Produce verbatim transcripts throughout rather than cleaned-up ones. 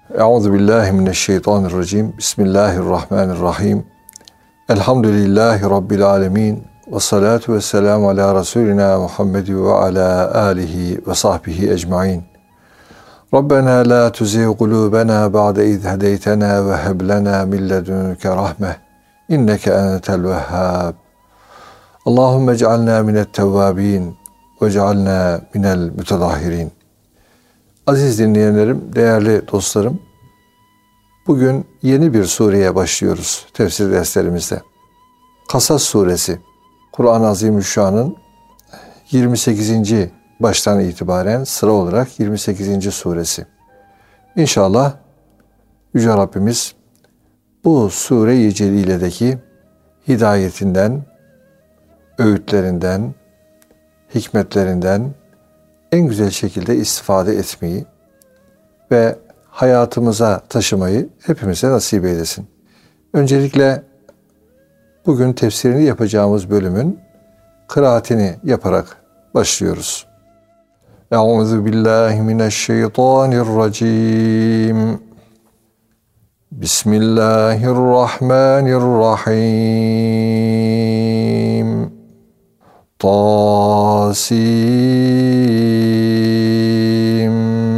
Euzubillahimineşşeytanirracim. Bismillahirrahmanirrahim. Elhamdülillahi Rabbil alemin. Ve salatu ve selamu ala Resulina Muhammed ve ala alihi ve sahbihi ecmain. Rabbena la tuzigh kulubena ba'de iz hedeytena ve heb lena min ledunke rahme. İnneke entel vehhab. Allahumme ec'alna minet tevvabin ve ec'alna minel mütedahhirin. Aziz dinleyenlerim, değerli dostlarım, bugün yeni bir sureye başlıyoruz tefsir derslerimizde. Kasas suresi, Kur'an-ı Azimüşşan'ın yirmi sekizinci baştan itibaren sıra olarak yirmi sekizinci suresi. İnşallah Yüce Rabbimiz bu sure-i celiledeki hidayetinden, öğütlerinden, hikmetlerinden en güzel şekilde istifade etmeyi ve hayatımıza taşımayı hepimize nasip eylesin. Öncelikle bugün tefsirini yapacağımız bölümün kıraatini yaparak başlıyoruz. Euzubillahimineşşeytanirracim. Bismillahirrahmanirrahim. Tasim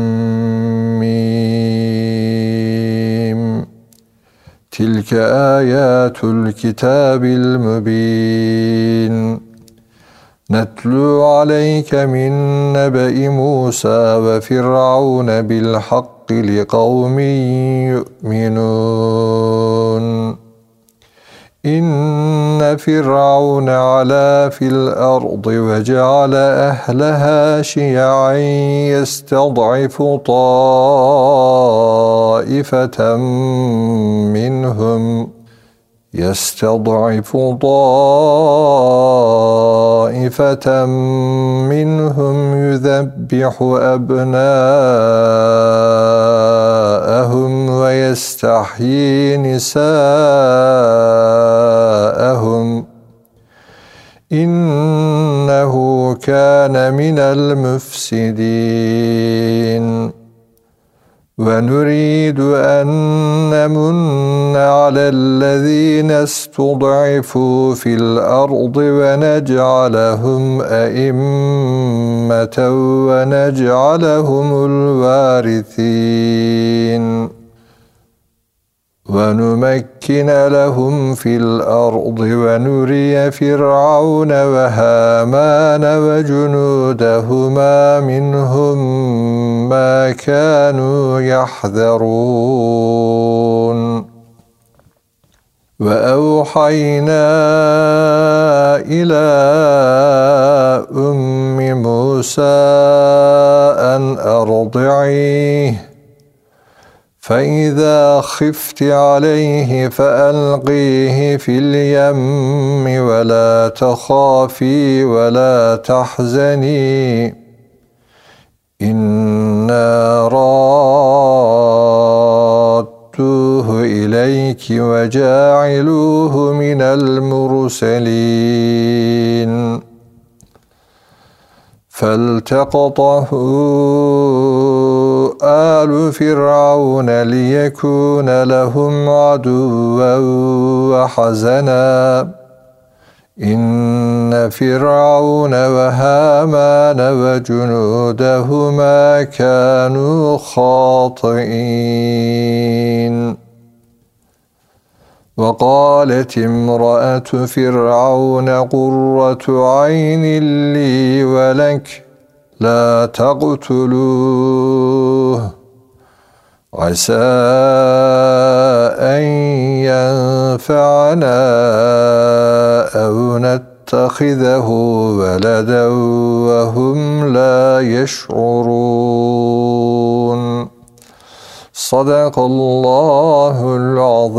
mim. Tilke ayatul kitabil mübin. Netlu aleyke min nebe'i Musa ve Firavun bil hakki li kavmin yu'minun. İnne Firavun ala fil ardı ve ceale ehleha şi'an yestad'ifu taifeten minhum yestad'ifu taifeten minhum yuzebbihu ebnâehum ve yestahyi nisâehum. İnnehu kâne minel müfsidin. Ve nuridu en nemunne alellezîne istud'ifu fil ardı ve nec'alehum e'immeten ve nec'alehumul vârithîn. Ve numekkine lehum fil ardı ve nuriye Firavune ve Hâmâne ve cunûdehumâ minhum mâ kânû yahzerûn. Ve evhaynâ ilâ ummi Musâ en erdi'ih. فَإِذَا خِفْتِ عَلَيْهِ فَأَلْقِيهِ فِي الْيَمِّ وَلَا تَخَافِي وَلَا تَحْزَنِي إِنَّا رَادُّوهُ إِلَيْكِ وَجَاعِلُوهُ مِنَ الْمُرْسَلِينَ فَالْتَقَطَهُ آلُ فِرْعَوْنَ لِيَكُونَ لَهُمْ عَدُوًّا وَحَزَنًا إِنَّ فِرْعَوْنَ وَهَامَانَ وَجُنُودَهُمَا كَانُوا خَاطِئِينَ. وَقَالَتِ امْرَأَةُ فِرْعَوْنَ قُرَّةُ عَيْنٍ لِّي وَلَكَ لَا تَقْتُلُوهُ عَسَىٰ أَن يَنفَعَنَا أَوْ نَتَّخِذَهُ وَلَدًا وَهُمْ لَا يَشْعُرُونَ. Sadakallahul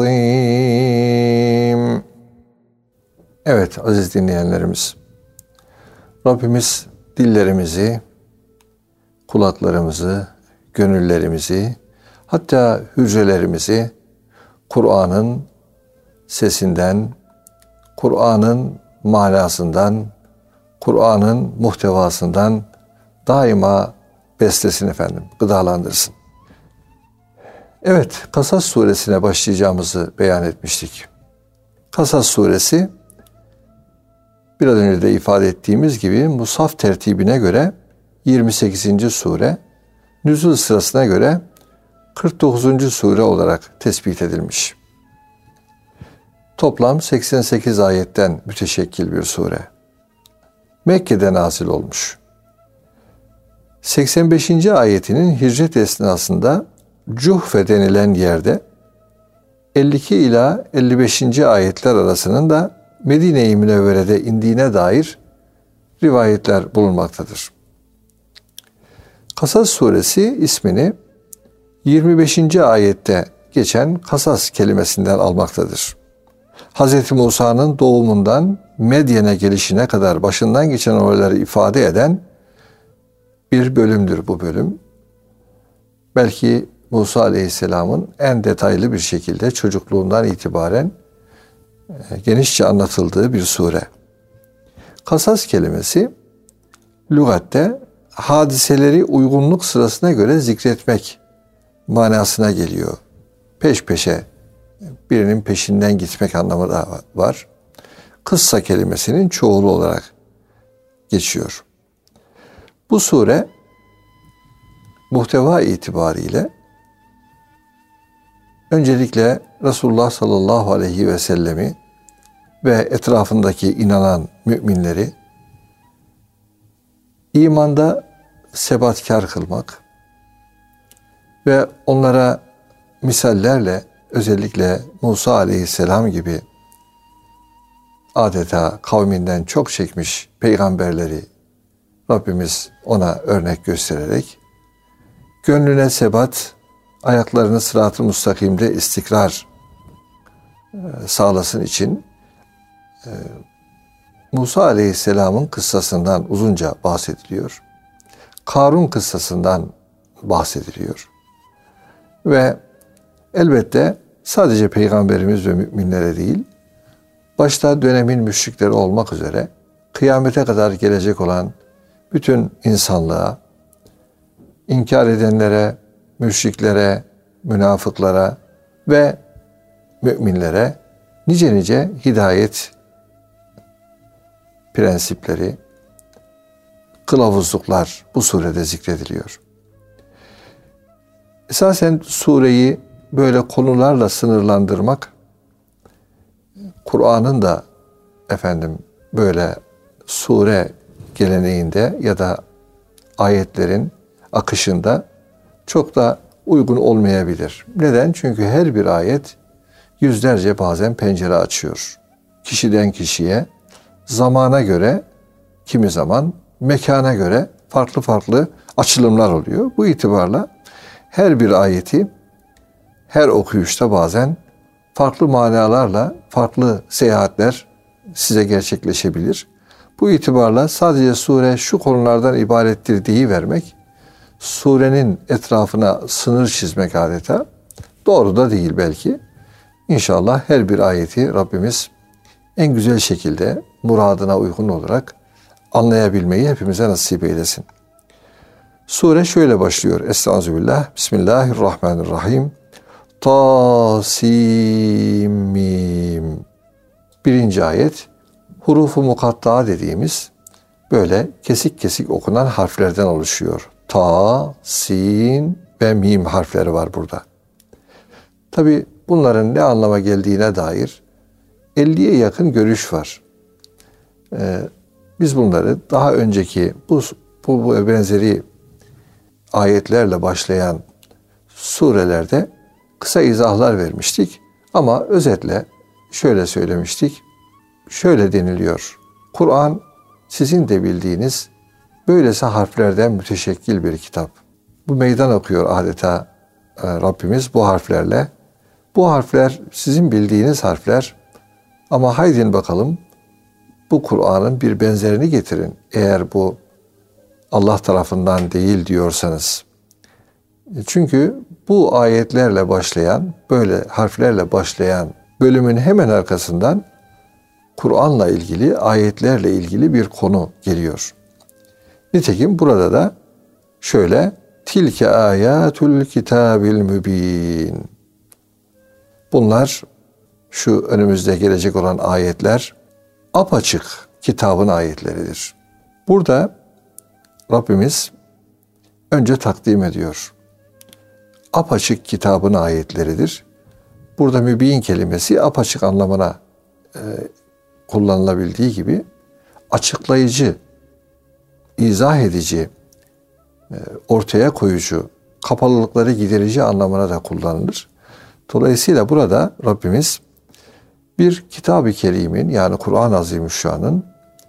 azim. Evet aziz dinleyenlerimiz, Rabbimiz dillerimizi, kulaklarımızı, gönüllerimizi, hatta hücrelerimizi Kur'an'ın sesinden, Kur'an'ın manasından, Kur'an'ın muhtevasından daima beslesin efendim, gıdalandırsın. Evet, Kasas suresine başlayacağımızı beyan etmiştik. Kasas suresi, biraz önce de ifade ettiğimiz gibi Musaf tertibine göre yirmi sekizinci sure, nüzul sırasına göre kırk dokuzuncu sure olarak tespit edilmiş. Toplam seksen sekiz ayetten müteşekkil bir sure. Mekke'de nazil olmuş. seksen beşinci ayetinin hicret esnasında Cuhfe denilen yerde, elli iki ila elli beşinci ayetler arasının da Medine-i Münevvere'de indiğine dair rivayetler bulunmaktadır. Kasas suresi ismini yirmi beşinci ayette geçen Kasas kelimesinden almaktadır. Hz. Musa'nın doğumundan Medyen'e gelişine kadar başından geçen olayları ifade eden bir bölümdür bu bölüm. Belki Musa Aleyhisselam'ın en detaylı bir şekilde çocukluğundan itibaren genişçe anlatıldığı bir sure. Kasas kelimesi lügatte hadiseleri uygunluk sırasına göre zikretmek manasına geliyor. Peş peşe birinin peşinden gitmek anlamı da var. Kıssa kelimesinin çoğulu olarak geçiyor. Bu sure muhteva itibariyle öncelikle Resulullah sallallahu aleyhi ve sellemi ve etrafındaki inanan müminleri imanda sebatkar kılmak ve onlara misallerle, özellikle Musa aleyhisselam gibi adeta kavminden çok çekmiş peygamberleri Rabbimiz ona örnek göstererek gönlüne sebat, ayaklarını sırat-ı müstakimde istikrar sağlasın için Musa Aleyhisselam'ın kıssasından uzunca bahsediliyor. Karun kıssasından bahsediliyor. Ve elbette sadece Peygamberimiz ve müminlere değil, başta dönemin müşrikleri olmak üzere kıyamete kadar gelecek olan bütün insanlığa, inkar edenlere, müşriklere, münafıklara ve müminlere nice nice hidayet prensipleri, kılavuzluklar bu surede zikrediliyor. Esasen sureyi böyle konularla sınırlandırmak, Kur'an'ın da efendim böyle sure geleneğinde ya da ayetlerin akışında çok da uygun olmayabilir. Neden? Çünkü her bir ayet yüzlerce bazen pencere açıyor. Kişiden kişiye, zamana göre, kimi zaman mekana göre farklı farklı açılımlar oluyor. Bu itibarla her bir ayeti her okuyuşta bazen farklı manalarla farklı seyahatler size gerçekleşebilir. Bu itibarla sadece sure şu konulardan ibarettir deyivermek, surenin etrafına sınır çizmek adeta doğru da değil belki. İnşallah her bir ayeti Rabbimiz en güzel şekilde muradına uygun olarak anlayabilmeyi hepimize nasip eylesin. Sure şöyle başlıyor. Estağfirullah. Bismillahirrahmanirrahim. Ta-sim-mim. Birinci ayet, hurufu mukatta dediğimiz böyle kesik kesik okunan harflerden oluşuyor. Ta, sin ve mim harfleri var burada. Tabi bunların ne anlama geldiğine dair elliye yakın görüş var. Ee, biz bunları daha önceki bu, bu, bu benzeri ayetlerle başlayan surelerde kısa izahlar vermiştik. Ama özetle şöyle söylemiştik. Şöyle deniliyor. Kur'an sizin de bildiğiniz böylesi harflerden müteşekkil bir kitap. Bu meydan okuyor adeta e, Rabbimiz bu harflerle. Bu harfler sizin bildiğiniz harfler ama haydin bakalım bu Kur'an'ın bir benzerini getirin. Eğer bu Allah tarafından değil diyorsanız. Çünkü bu ayetlerle başlayan, böyle harflerle başlayan bölümün hemen arkasından Kur'an'la ilgili, ayetlerle ilgili bir konu geliyor. Nitekim burada da şöyle Tilke ayatul kitabil mübin. Bunlar, şu önümüzde gelecek olan ayetler, apaçık kitabın ayetleridir. Burada Rabbimiz önce takdim ediyor. Apaçık kitabın ayetleridir. Burada mübin kelimesi apaçık anlamına e, kullanılabildiği gibi açıklayıcı, izah edici, e, ortaya koyucu, kapalılıkları giderici anlamına da kullanılır. Dolayısıyla burada Rabbimiz bir kitab-ı kerimin, yani Kur'an-ı Azimüşşan'ın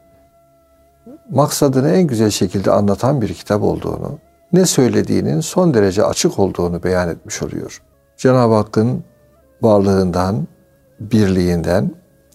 maksadını en güzel şekilde anlatan bir kitap olduğunu, ne söylediğinin son derece açık olduğunu beyan etmiş oluyor. Cenab-ı Hakk'ın varlığından, birliğinden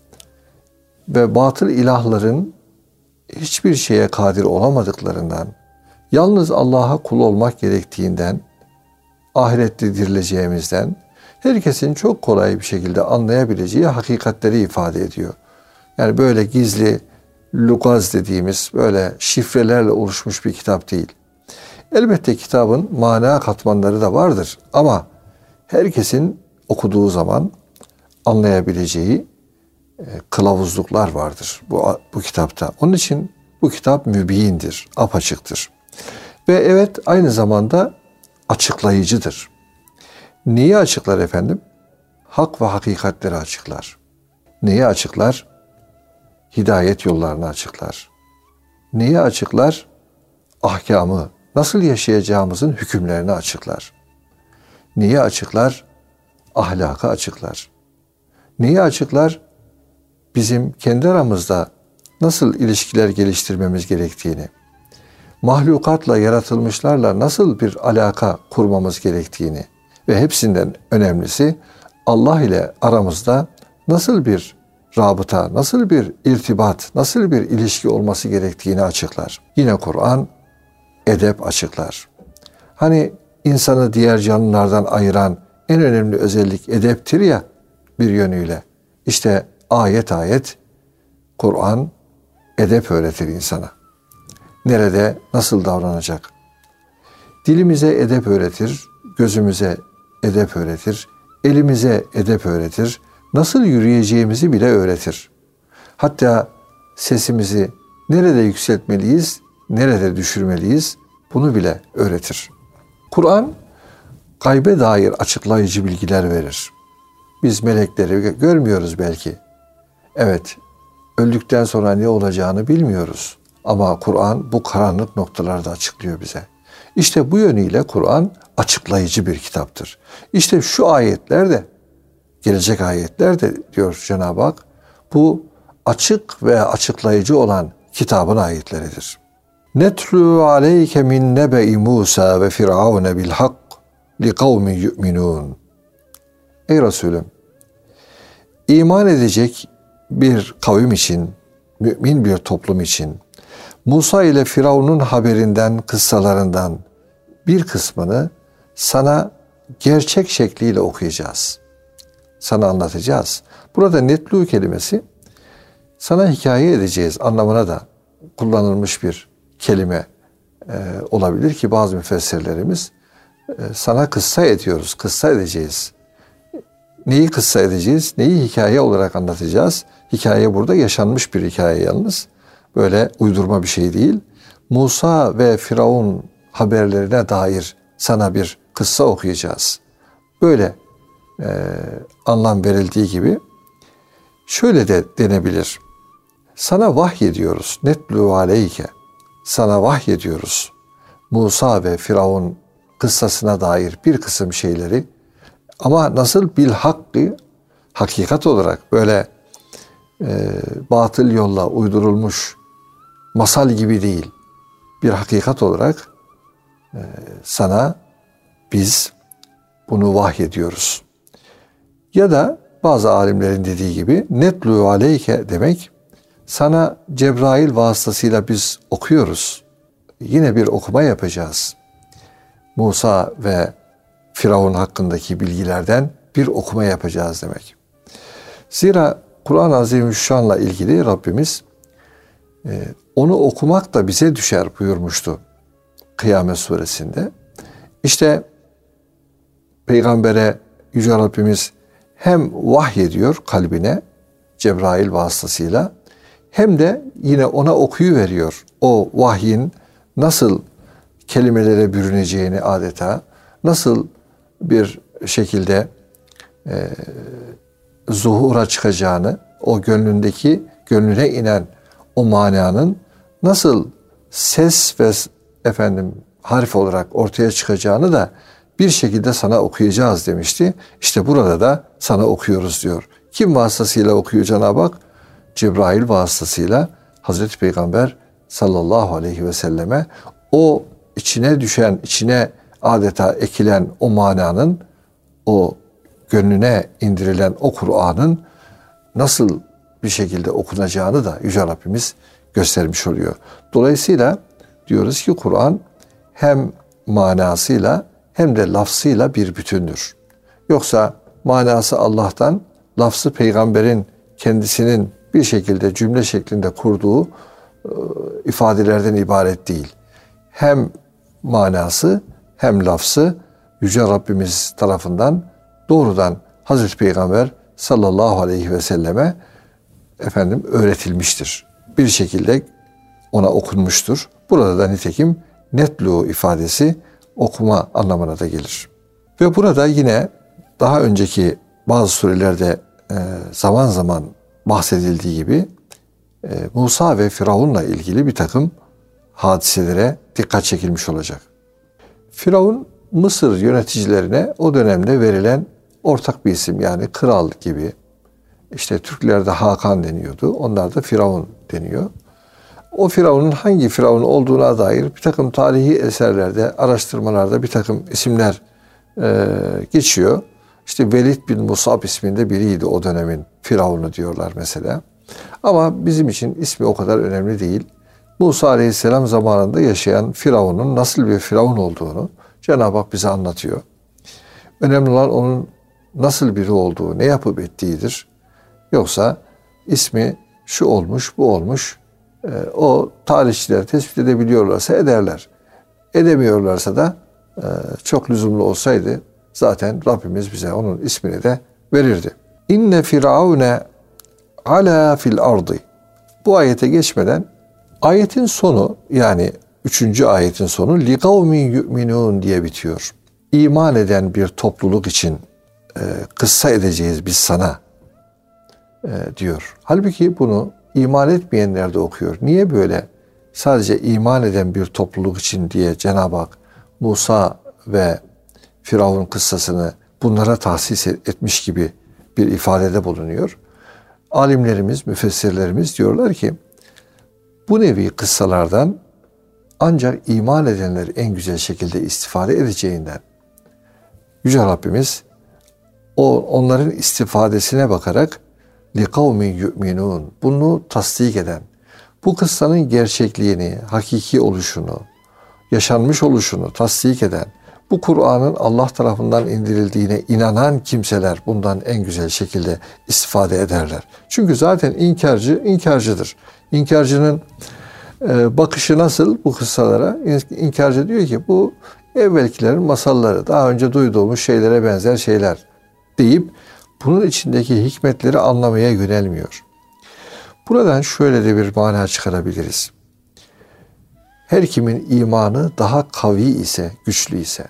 ve batıl ilahların hiçbir şeye kadir olamadıklarından, yalnız Allah'a kul olmak gerektiğinden, ahirette dirileceğimizden, herkesin çok kolay bir şekilde anlayabileceği hakikatleri ifade ediyor. Yani böyle gizli, lugaz dediğimiz böyle şifrelerle oluşmuş bir kitap değil. Elbette kitabın mana katmanları da vardır ama herkesin okuduğu zaman anlayabileceği e, kılavuzluklar vardır bu, bu kitapta. Onun için bu kitap mübindir, apaçıktır. Ve evet, aynı zamanda açıklayıcıdır. Neyi açıklar efendim? Hak ve hakikatleri açıklar. Neyi açıklar? Hidayet yollarını açıklar. Neyi açıklar? Ahkamı, nasıl yaşayacağımızın hükümlerini açıklar. Neyi açıklar? Ahlakı açıklar. Neyi açıklar? Bizim kendi aramızda nasıl ilişkiler geliştirmemiz gerektiğini, mahlukatla, yaratılmışlarla nasıl bir alaka kurmamız gerektiğini ve hepsinden önemlisi Allah ile aramızda nasıl bir rabıta, nasıl bir irtibat, nasıl bir ilişki olması gerektiğini açıklar. Yine Kur'an edep açıklar. Hani insanı diğer canlılardan ayıran en önemli özellik edeptir ya bir yönüyle. İşte ayet ayet Kur'an edep öğretir insana. Nerede, nasıl davranacak? Dilimize edep öğretir, gözümüze edep öğretir, elimize edep öğretir, nasıl yürüyeceğimizi bile öğretir. Hatta sesimizi nerede yükseltmeliyiz, nerede düşürmeliyiz bunu bile öğretir. Kur'an gaybe dair açıklayıcı bilgiler verir. Biz melekleri görmüyoruz belki. Evet, öldükten sonra ne olacağını bilmiyoruz. Ama Kur'an bu karanlık noktalarda açıklıyor bize. İşte bu yönüyle Kur'an açıklayıcı bir kitaptır. İşte şu ayetler de, gelecek ayetler de diyor Cenab-ı Hak, bu açık ve açıklayıcı olan kitabın ayetleridir. Netlu aleyke min nebe'i Musa ve Firavun bil hak li kavmin yu'minun. Ey Resulüm, iman edecek bir kavim için, mümin bir toplum için Musa ile Firavun'un haberinden, kıssalarından bir kısmını sana gerçek şekliyle okuyacağız. Sana anlatacağız. Burada netlu kelimesi sana hikaye edeceğiz anlamına da kullanılmış bir kelime e, olabilir ki bazı müfessirlerimiz e, sana kıssa ediyoruz, kıssa edeceğiz. Neyi kıssa edeceğiz? Neyi hikaye olarak anlatacağız? Hikaye burada yaşanmış bir hikaye yalnız. Böyle uydurma bir şey değil. Musa ve Firavun haberlerine dair sana bir kıssa okuyacağız. Böyle e, anlam verildiği gibi şöyle de denebilir. Sana vahyediyoruz. Netlu aleyke. Sana vahyediyoruz. Musa ve Firavun kıssasına dair bir kısım şeyleri, ama nasıl bil hakkı, hakikat olarak böyle e, batıl yolla uydurulmuş masal gibi değil. Bir hakikat olarak e, sana biz bunu vahyediyoruz. Ya da bazı alimlerin dediği gibi netlu aleyke demek, sana Cebrail vasıtasıyla biz okuyoruz. Yine bir okuma yapacağız. Musa ve Firavun hakkındaki bilgilerden bir okuma yapacağız demek. Zira Kur'an-ı Azimüşşan'la ilgili Rabbimiz e, onu okumak da bize düşer buyurmuştu Kıyamet Suresinde. İşte peygambere Yüce Rabbimiz hem vahyediyor kalbine Cebrail vasıtasıyla, hem de yine ona okuyuveriyor. O vahyin nasıl kelimelere bürüneceğini, adeta nasıl bir şekilde e, zuhura çıkacağını, o gönlündeki, gönlüne inen o mananın nasıl ses ve efendim harf olarak ortaya çıkacağını da bir şekilde sana okuyacağız demişti. İşte burada da sana okuyoruz diyor. Kim vasıtasıyla okuyor Cenab-ı Hak? Cebrail vasıtasıyla Hazreti Peygamber sallallahu aleyhi ve selleme o içine düşen, içine adeta ekilen o mananın, o gönlüne indirilen o Kur'an'ın nasıl bir şekilde okunacağını da Yüce Rabbimiz göstermiş oluyor. Dolayısıyla diyoruz ki Kur'an hem manasıyla hem de lafzıyla bir bütündür. Yoksa manası Allah'tan, lafzı peygamberin kendisinin bir şekilde cümle şeklinde kurduğu e, ifadelerden ibaret değil. Hem manası hem lafzı Yüce Rabbimiz tarafından doğrudan Hazreti Peygamber sallallahu aleyhi ve selleme efendim öğretilmiştir. Bir şekilde ona okunmuştur. Burada da nitekim netlu ifadesi okuma anlamına da gelir. Ve burada yine daha önceki bazı surelerde e, zaman zaman bahsedildiği gibi e, Musa ve Firavun'la ilgili bir takım hadiselere dikkat çekilmiş olacak. Firavun Mısır yöneticilerine o dönemde verilen ortak bir isim, yani kral gibi. İşte Türklerde Hakan deniyordu. Onlar da Firavun deniyor. O Firavun'un hangi Firavun olduğuna dair bir takım tarihi eserlerde, araştırmalarda bir takım isimler e, geçiyor. İşte Velid bin Musab isminde biriydi o dönemin Firavun'u diyorlar mesela. Ama bizim için ismi o kadar önemli değil. Musa Aleyhisselam zamanında yaşayan Firavun'un nasıl bir Firavun olduğunu Cenab-ı Hak bize anlatıyor. Önemli olan onun nasıl biri olduğu, ne yapıp ettiğidir. Yoksa ismi şu olmuş, bu olmuş, e, o tarihçiler tespit edebiliyorlarsa ederler. Edemiyorlarsa da e, çok lüzumlu olsaydı zaten Rabbimiz bize onun ismini de verirdi. İnne firavune ala fil ardı. Bu ayete geçmeden ayetin sonu, yani üçüncü ayetin sonu li kavmin yu'minun diye bitiyor. İman eden bir topluluk için e, kıssa edeceğiz biz sana e, diyor. Halbuki bunu iman etmeyenler de okuyor. Niye böyle sadece iman eden bir topluluk için diye Cenab-ı Hak Musa ve Firavun kıssasını bunlara tahsis etmiş gibi bir ifadede bulunuyor. Alimlerimiz, müfessirlerimiz diyorlar ki bu nevi kıssalardan ancak iman edenler en güzel şekilde istifade edeceğinden Yüce Rabbimiz o onların istifadesine bakarak لِقَوْمٍ يُؤْمِنُونَ bunu tasdik eden, bu kıssanın gerçekliğini, hakiki oluşunu, yaşanmış oluşunu tasdik eden, bu Kur'an'ın Allah tarafından indirildiğine inanan kimseler bundan en güzel şekilde istifade ederler. Çünkü zaten inkarcı, inkarcıdır. İnkarcının e, bakışı nasıl bu kıssalara? İnkarcı diyor ki bu evvelkilerin masalları, daha önce duyduğumuz şeylere benzer şeyler deyip bunun içindeki hikmetleri anlamaya yönelmiyor. Buradan şöyle de bir mana çıkarabiliriz. Her kimin imanı daha kavi ise, güçlü ise,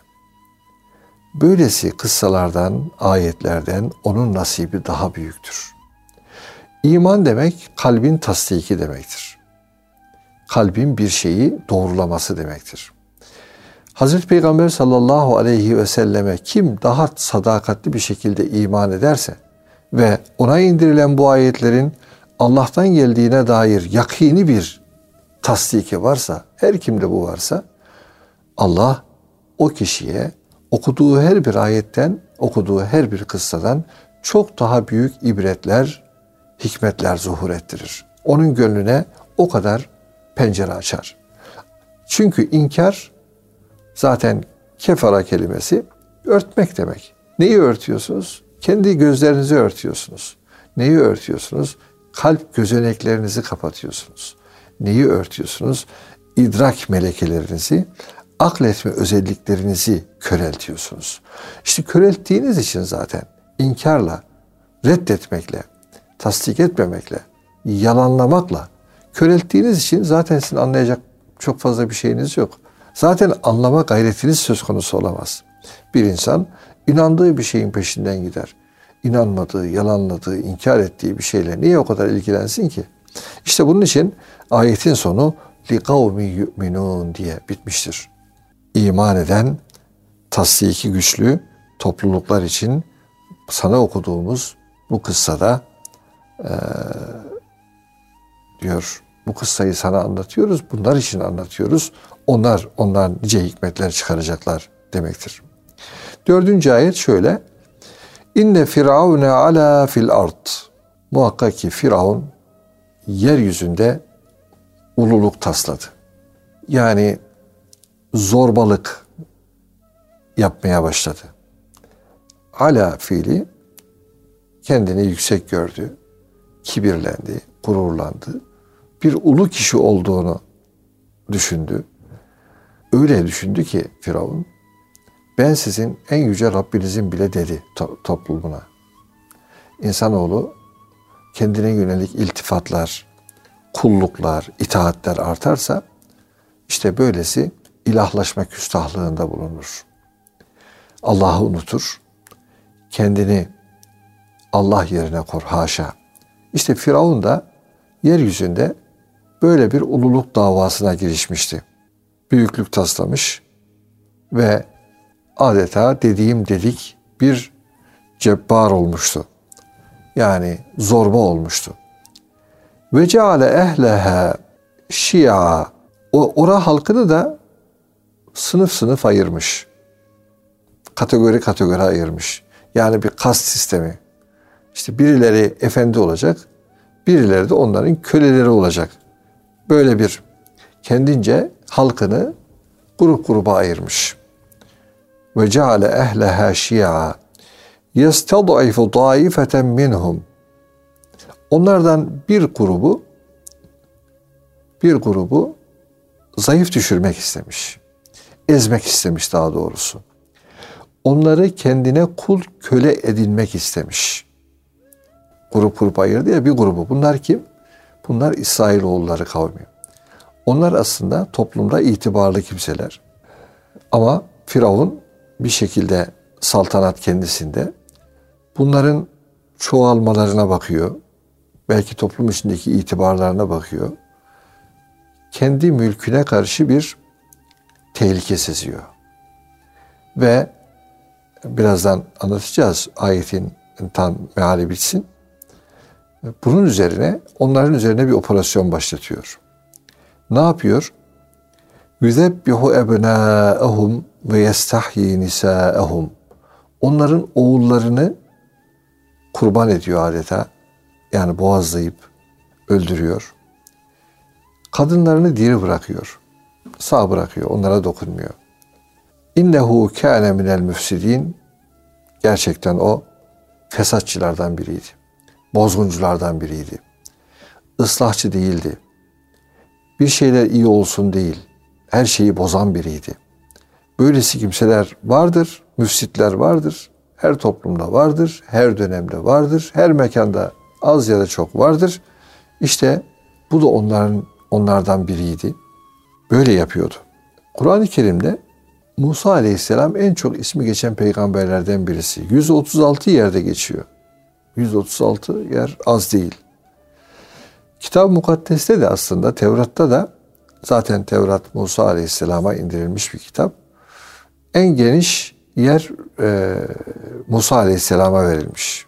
böylesi kıssalardan, ayetlerden onun nasibi daha büyüktür. İman demek kalbin tasdiki demektir. Kalbin bir şeyi doğrulaması demektir. Hazreti Peygamber sallallahu aleyhi ve selleme kim daha sadakatli bir şekilde iman ederse ve ona indirilen bu ayetlerin Allah'tan geldiğine dair yakini bir tasdiki varsa, her kimde bu varsa, Allah o kişiye okuduğu her bir ayetten, okuduğu her bir kıssadan çok daha büyük ibretler, hikmetler zuhur ettirir. Onun gönlüne o kadar pencere açar. Çünkü inkar zaten kefara kelimesi örtmek demek. Neyi örtüyorsunuz? Kendi gözlerinizi örtüyorsunuz. Neyi örtüyorsunuz? Kalp gözeneklerinizi kapatıyorsunuz. Neyi örtüyorsunuz? İdrak melekelerinizi, akletme özelliklerinizi köreltiyorsunuz. İşte körelttiğiniz için zaten inkarla, reddetmekle, tasdik etmemekle, yalanlamakla körelttiğiniz için zaten sizin anlayacak çok fazla bir şeyiniz yok. Zaten anlama gayretiniz söz konusu olamaz. Bir insan inandığı bir şeyin peşinden gider. İnanmadığı, yalanladığı, inkar ettiği bir şeyle niye o kadar ilgilensin ki? İşte bunun için ayetin sonu لِقَوْمِ يُؤْمِنُونَ diye bitmiştir. İman eden, tasdiki güçlü topluluklar için sana okuduğumuz bu kıssada e, diyor, bu kıssayı sana anlatıyoruz, bunlar için anlatıyoruz. Onlar, onlar nice hikmetler çıkaracaklar demektir. Dördüncü ayet şöyle. İnne firavune ala fil ard. Muhakkak ki Firavun yeryüzünde ululuk tasladı. Yani zorbalık yapmaya başladı. Ala fiili kendini yüksek gördü, kibirlendi, gururlandı. Bir ulu kişi olduğunu düşündü. Öyle düşündü ki Firavun, ben sizin en yüce Rabbinizin bile dedi to- toplumuna. İnsanoğlu kendine yönelik iltifatlar, kulluklar, itaatler artarsa işte böylesi ilahlaşma küstahlığında bulunur. Allah'ı unutur, kendini Allah yerine koyar, haşa. İşte Firavun da yeryüzünde böyle bir ululuk davasına girişmişti. Büyüklük taslamış ve adeta dediğim dedik bir cebbar olmuştu. Yani zorba olmuştu. Ve ceale ehleha şia. O ora halkını da sınıf sınıf ayırmış. Kategori kategori ayırmış. Yani bir kast sistemi. İşte birileri efendi olacak, birileri de onların köleleri olacak. Böyle bir kendince halkını grup gruba ayırmış. Ve ceale ehleha şia yestad'ifu daifeten minhum. Onlardan bir grubu bir grubu zayıf düşürmek istemiş. Ezmek istemiş daha doğrusu. Onları kendine kul köle edinmek istemiş. Grup grup ayırdı ya bir grubu. Bunlar kim? Bunlar İsrailoğulları kavmi. Onlar aslında toplumda itibarlı kimseler. Ama Firavun bir şekilde saltanat kendisinde bunların çoğalmalarına bakıyor. Belki toplum içindeki itibarlarına bakıyor. Kendi mülküne karşı bir tehlike seziyor. Ve birazdan anlatacağız ayetin tam meali bitsin. Bunun üzerine onların üzerine bir operasyon başlatıyor. Ne yapıyor? Yüzebbihu ebnâehum ve yestahyi nisâehum. Onların oğullarını kurban ediyor adeta. Yani boğazlayıp öldürüyor. Kadınlarını diri bırakıyor. Sağ bırakıyor. Onlara dokunmuyor. İnnehu kâne minel müfsidin. Gerçekten o fesatçılardan biriydi. Bozgunculardan biriydi. Islahçı değildi. Bir şeyler iyi olsun değil. Her şeyi bozan biriydi. Böylesi kimseler vardır. Müfsitler vardır. Her toplumda vardır. Her dönemde vardır. Her mekanda az ya da çok vardır. İşte bu da onların onlardan biriydi. Böyle yapıyordu. Kur'an-ı Kerim'de Musa Aleyhisselam en çok ismi geçen peygamberlerden birisi. yüz otuz altı yerde geçiyor. yüz otuz altı yer az değil. Kitab-ı Mukaddes'te de aslında Tevrat'ta da zaten Tevrat Musa Aleyhisselam'a indirilmiş bir kitap. En geniş yer e, Musa Aleyhisselam'a verilmiş.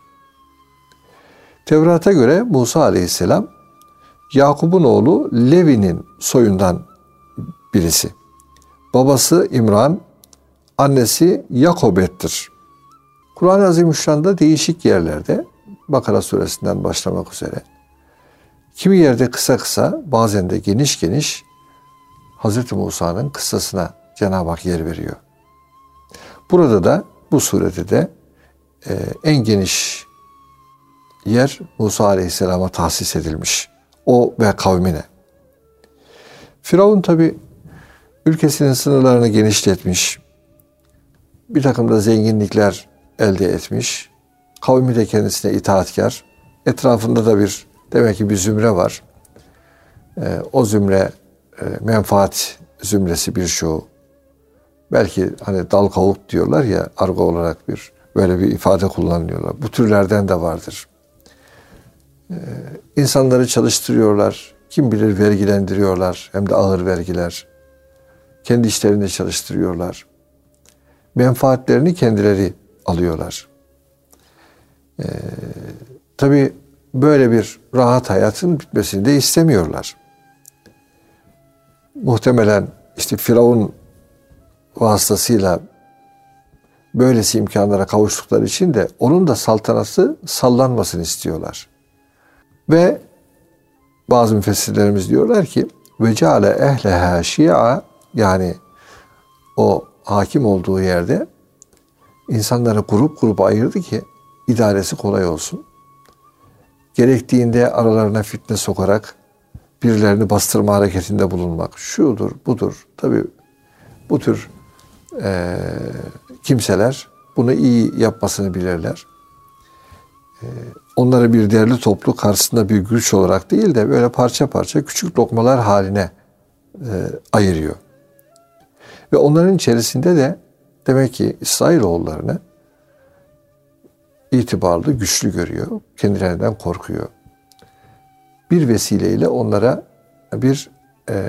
Tevrat'a göre Musa Aleyhisselam Yakup'un oğlu Levi'nin soyundan birisi. Babası İmran, annesi Yakobet'tir. Kur'an-ı Azimüşşan'da değişik yerlerde Bakara suresinden başlamak üzere kimi yerde kısa kısa bazen de geniş geniş Hazreti Musa'nın kıssasına Cenab-ı Hak yer veriyor. Burada da bu surede de e, en geniş yer Musa Aleyhisselam'a tahsis edilmiş. O ve kavmine. Firavun tabi ülkesinin sınırlarını genişletmiş, bir takım da zenginlikler elde etmiş, kavmi de kendisine itaatkar, etrafında da bir demek ki bir zümre var. E, o zümre e, menfaat zümresi birçoğu. Belki hani dal kavuk diyorlar ya, argo olarak bir böyle bir ifade kullanıyorlar. Bu türlerden de vardır. E, insanları çalıştırıyorlar. Kim bilir vergilendiriyorlar. Hem de ağır vergiler. Kendi işlerinde çalıştırıyorlar. Menfaatlerini kendileri alıyorlar. E, tabii böyle bir rahat hayatın bitmesini de istemiyorlar. Muhtemelen işte Firavun vasıtasıyla böylesi imkanlara kavuştukları için de onun da saltanatı sallanmasını istiyorlar. Ve bazı müfessirlerimiz diyorlar ki ve ceale ehleha şia, yani o hakim olduğu yerde insanları grup grup ayırdı ki idaresi kolay olsun. Gerektiğinde aralarına fitne sokarak birilerini bastırma hareketinde bulunmak. Şudur, budur. Tabii bu tür e, kimseler bunu iyi yapmasını bilirler. E, onları bir değerli toplu karşısında bir güç olarak değil de böyle parça parça küçük lokmalar haline e, ayırıyor. Ve onların içerisinde de demek ki İsrailoğullarını itibarlı, güçlü görüyor. Kendilerinden korkuyor. Bir vesileyle onlara bir e,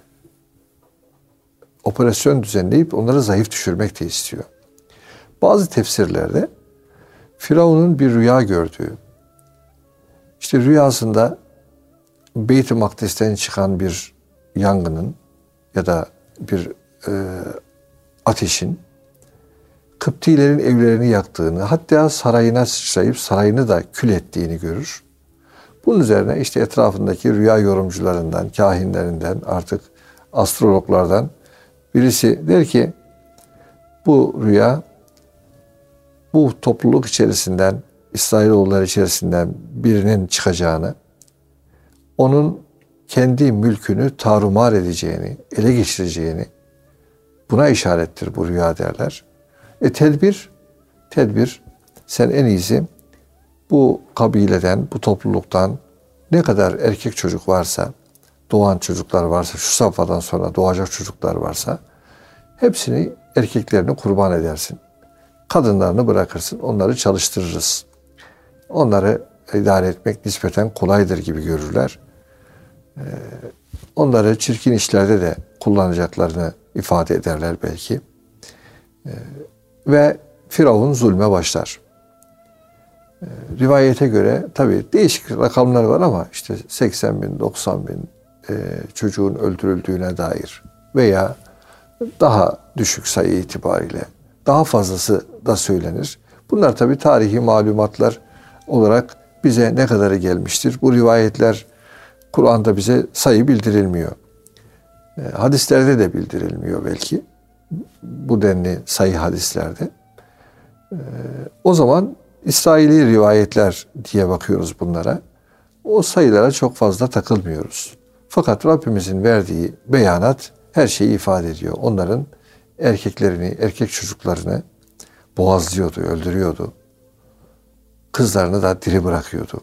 operasyon düzenleyip onları zayıf düşürmek de istiyor. Bazı tefsirlerde Firavun'un bir rüya gördüğü, işte rüyasında Beyt-i Makdis'ten çıkan bir yangının ya da bir e, ateşin Kıptilerin evlerini yaktığını, hatta sarayına sıçrayıp sarayını da kül ettiğini görür. Bunun üzerine işte etrafındaki rüya yorumcularından, kahinlerinden, artık astrologlardan birisi der ki bu rüya bu topluluk içerisinden, İsrailoğulları içerisinden birinin çıkacağını, onun kendi mülkünü tarumar edeceğini, ele geçireceğini, buna işarettir bu rüya derler. E tedbir, tedbir sen en iyisi bu kabileden, bu topluluktan ne kadar erkek çocuk varsa, doğan çocuklar varsa, şu safhadan sonra doğacak çocuklar varsa hepsini, erkeklerini kurban edersin. Kadınlarını bırakırsın, onları çalıştırırız. Onları idare etmek nispeten kolaydır gibi görürler. Ee, onları çirkin işlerde de kullanacaklarını ifade ederler belki. Ee, ve Firavun zulme başlar. Ee, rivayete göre tabii değişik rakamlar var ama işte seksen bin, doksan bin e, çocuğun öldürüldüğüne dair veya daha düşük sayı itibariyle daha fazlası da söylenir. Bunlar tabii tarihi malumatlar olarak bize ne kadarı gelmiştir? Bu rivayetler Kur'an'da bize sayı bildirilmiyor. E, hadislerde de bildirilmiyor belki. Bu denli sayı hadislerde. E, o zaman İsraili rivayetler diye bakıyoruz bunlara. O sayılara çok fazla takılmıyoruz. Fakat Rabbimizin verdiği beyanat her şeyi ifade ediyor. Onların erkeklerini, erkek çocuklarını boğazlıyordu, öldürüyordu. Kızlarını da diri bırakıyordu.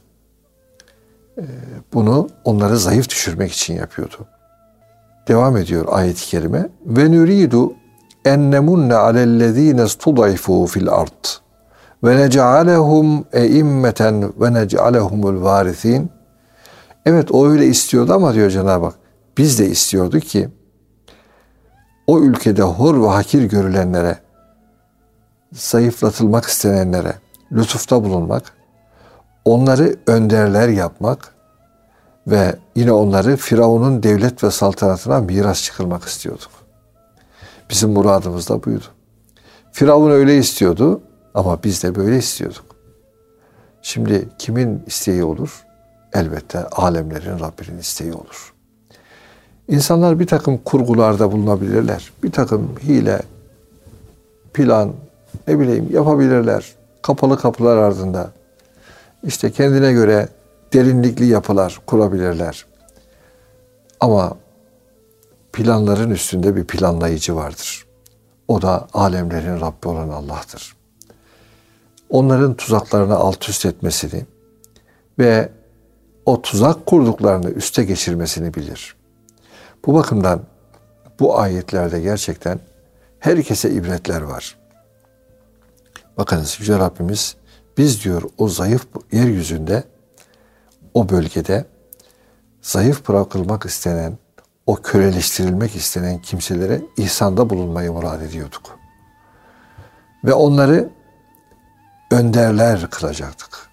Bunu onları zayıf düşürmek için yapıyordu. Devam ediyor ayet-i kerime. Ve nuridu en nemunne alellezine studayfu fil ard ve nec'alehum eimmeten ve nec'alehumul varisin. Evet, o öyle istiyordu ama diyor Cenab-ı Hak, biz de istiyorduk ki o ülkede hor ve hakir görülenlere, zayıflatılmak istenenlere lütufta bulunmak, onları önderler yapmak ve yine onları Firavun'un devlet ve saltanatına miras çıkarmak istiyorduk. Bizim muradımız da buydu. Firavun öyle istiyordu ama biz de böyle istiyorduk. Şimdi kimin isteği olur? Elbette alemlerin Rabbinin isteği olur. İnsanlar bir takım kurgularda bulunabilirler. Bir takım hile, plan, ne bileyim yapabilirler. Kapalı kapılar ardında. İşte kendine göre derinlikli yapılar kurabilirler. Ama planların üstünde bir planlayıcı vardır. O da alemlerin Rabbi olan Allah'tır. Onların tuzaklarını alt üst etmesini ve o tuzak kurduklarını üste geçirmesini bilir. Bu bakımdan bu ayetlerde gerçekten herkese ibretler var. Bakınız Yüce Rabbimiz biz diyor o zayıf yeryüzünde, o bölgede zayıf bırakılmak istenen, o köleleştirilmek istenen kimselere ihsanda bulunmayı murad ediyorduk. Ve onları önderler kılacaktık.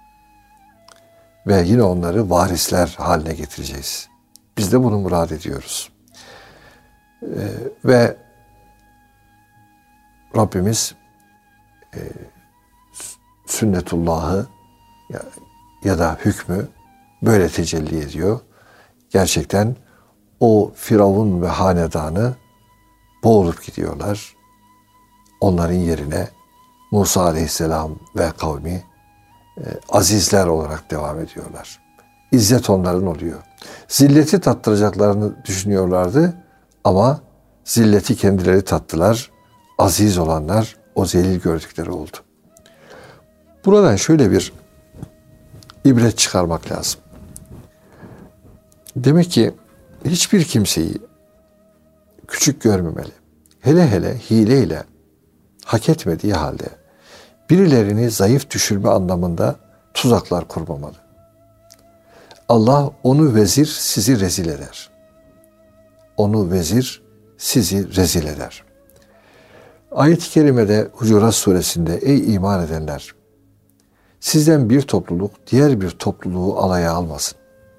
Ve yine onları varisler haline getireceğiz. Biz de bunu murad ediyoruz. Ee, ve Rabbimiz e, sünnetullahı ya, ya da hükmü böyle tecelli ediyor. Gerçekten o Firavun ve hanedanı boğulup gidiyorlar. Onların yerine Musa Aleyhisselam ve kavmi e, azizler olarak devam ediyorlar. İzzet onların oluyor. Zilleti tattıracaklarını düşünüyorlardı ama zilleti kendileri tattılar. Aziz olanlar o zelil gördükleri oldu. Buradan şöyle bir ibret çıkarmak lazım. Demek ki hiçbir kimseyi küçük görmemeli. Hele hele hileyle hak etmediği halde birilerini zayıf düşürme anlamında tuzaklar kurmamalı. Allah onu vezir sizi rezil eder. Onu vezir sizi rezil eder. Ayet-i kerimede Hucurat suresinde ey iman edenler, sizden bir topluluk diğer bir topluluğu alaya almasın.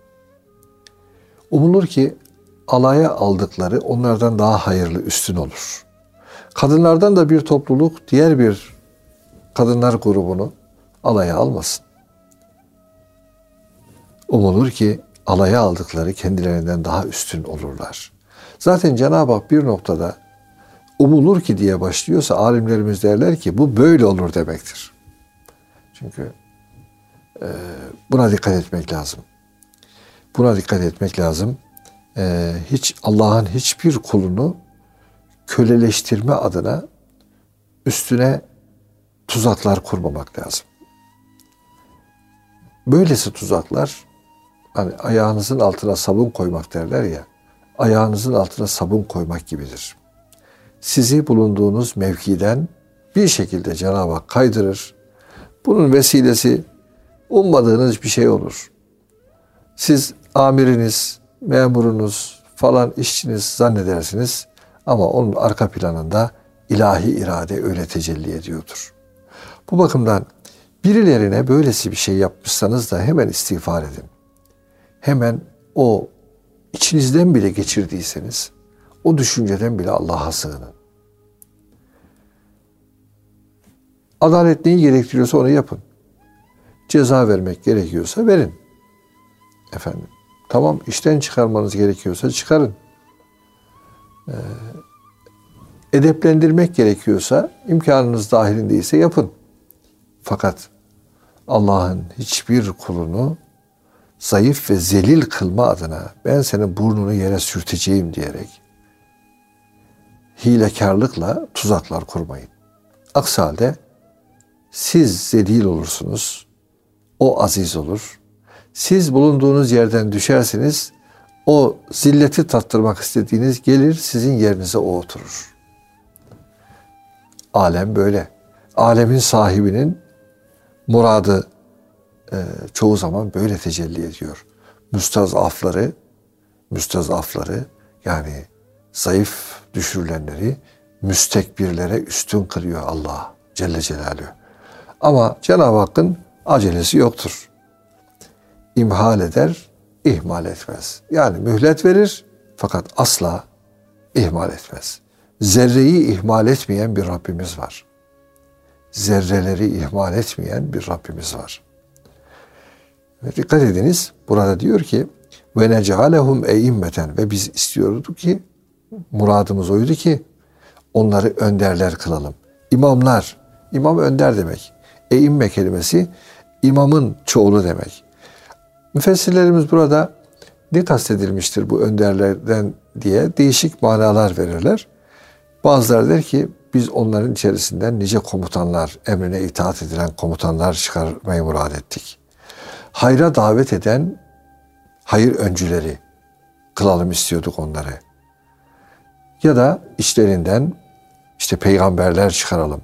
Umulur ki alaya aldıkları onlardan daha hayırlı, üstün olur. Kadınlardan da bir topluluk diğer bir kadınlar grubunu alaya almasın. Umulur ki alaya aldıkları kendilerinden daha üstün olurlar. Zaten Cenab-ı Hak bir noktada umulur ki diye başlıyorsa alimlerimiz derler ki bu böyle olur demektir. Çünkü e, buna dikkat etmek lazım. Buna dikkat etmek lazım. E, hiç Allah'ın hiçbir kulunu köleleştirme adına üstüne tuzaklar kurmamak lazım. Böylesi tuzaklar, hani ayağınızın altına sabun koymak derler ya, ayağınızın altına sabun koymak gibidir. Sizi bulunduğunuz mevkiden bir şekilde Cenab-ı Hak kaydırır. Bunun vesilesi ummadığınız bir şey olur. Siz amiriniz, memurunuz falan işçiniz zannedersiniz ama onun arka planında ilahi irade öyle tecelli ediyordur. Bu bakımdan birilerine böylesi bir şey yapmışsanız da hemen istiğfar edin. Hemen o içinizden bile geçirdiyseniz o düşünceden bile Allah'a sığının. Adalet neyi gerektiriyorsa onu yapın. Ceza vermek gerekiyorsa verin. Efendim, tamam işten çıkarmanız gerekiyorsa çıkarın. Ee, edeplendirmek gerekiyorsa imkanınız dahilindeyse yapın. Fakat Allah'ın hiçbir kulunu zayıf ve zelil kılma adına ben senin burnunu yere sürteceğim diyerek hilekarlıkla tuzaklar kurmayın. Aksi halde siz zelil olursunuz, o aziz olur. Siz bulunduğunuz yerden düşerseniz o zilleti tattırmak istediğiniz gelir sizin yerinize o oturur. Alem böyle. Alemin sahibinin muradı e, çoğu zaman böyle tecelli ediyor. Müstazafları, müstazafları yani zayıf düşürülenleri müstekbirlere üstün kılıyor Allah Celle Celaluhu. Ama Cenab-ı Hakk'ın acelesi yoktur. İmhal eder, ihmal etmez. Yani mühlet verir fakat asla ihmal etmez. Zerreyi ihmal etmeyen bir Rabbimiz var. Zerreleri ihmal etmeyen bir Rabbimiz var. Ve dikkat ediniz, burada diyor ki ve necalehum eimmeten ve biz istiyorduk ki muradımız oydu ki onları önderler kılalım. İmamlar, imam önder demek. Eimme kelimesi imamın çoğulu demek. Müfessirlerimiz burada ne kastedilmiştir bu önderlerden diye değişik manalar verirler. Bazıları der ki biz onların içerisinden nice komutanlar, emrine itaat edilen komutanlar çıkarmayı murad ettik. Hayra davet eden hayır öncüleri kılalım istiyorduk onları. Ya da içlerinden işte peygamberler çıkaralım.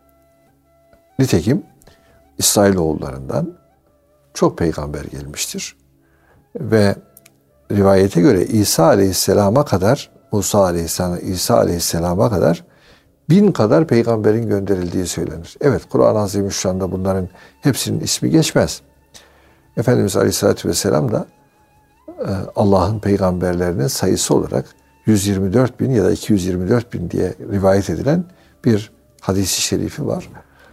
Nitekim İsrailoğullarından çok peygamber gelmiştir. Ve rivayete göre İsa Aleyhisselam'a kadar, Musa Aleyhisselam, İsa Aleyhisselam'a kadar bin kadar peygamberin gönderildiği söylenir. Evet, Kur'an-ı Azimüşşan'da bunların hepsinin ismi geçmez. Efendimiz Aleyhisselatü Vesselam da Allah'ın peygamberlerinin sayısı olarak yüz yirmi dört bin ya da iki yüz yirmi dört bin diye rivayet edilen bir hadisi şerifi var.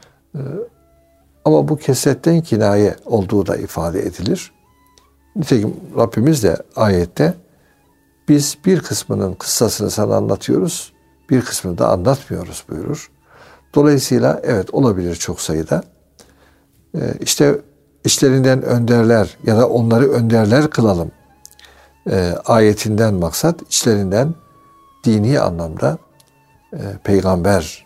Ama bu kesretten kinaye olduğu da ifade edilir. Nitekim Rabbimiz de ayette biz bir kısmının kıssasını sana anlatıyoruz, bir kısmını da anlatmıyoruz buyurur. Dolayısıyla evet olabilir çok sayıda. İşte işlerinden önderler ya da onları önderler kılalım e, ayetinden maksat içlerinden dini anlamda e, peygamber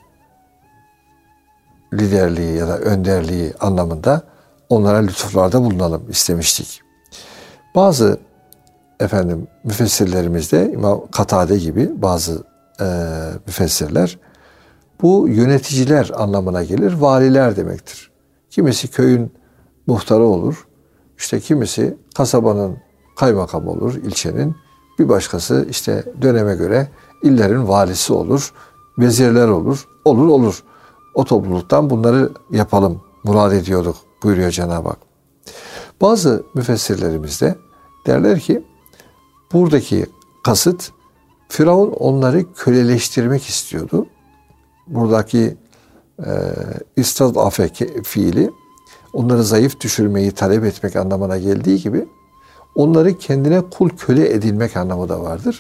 liderliği ya da önderliği anlamında onlara lütuflarda bulunalım istemiştik. Bazı efendim müfessirlerimizde İmam Katade gibi bazı e, müfessirler bu yöneticiler anlamına gelir, valiler demektir. Kimisi köyün muhtarı olur, işte kimisi kasabanın kaymakamı olur, ilçenin. Bir başkası işte döneme göre illerin valisi olur, vezirler olur, olur olur. O topluluktan bunları yapalım, murad ediyorduk buyuruyor Cenab-ı Hak. Bazı müfessirlerimiz de derler ki buradaki kasıt Firavun onları köleleştirmek istiyordu. Buradaki e, istadafe fiili onları zayıf düşürmeyi talep etmek anlamına geldiği gibi onları kendine kul köle edilmek anlamı da vardır.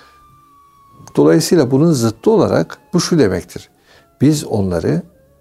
Dolayısıyla bunun zıttı olarak bu şu demektir. Biz onları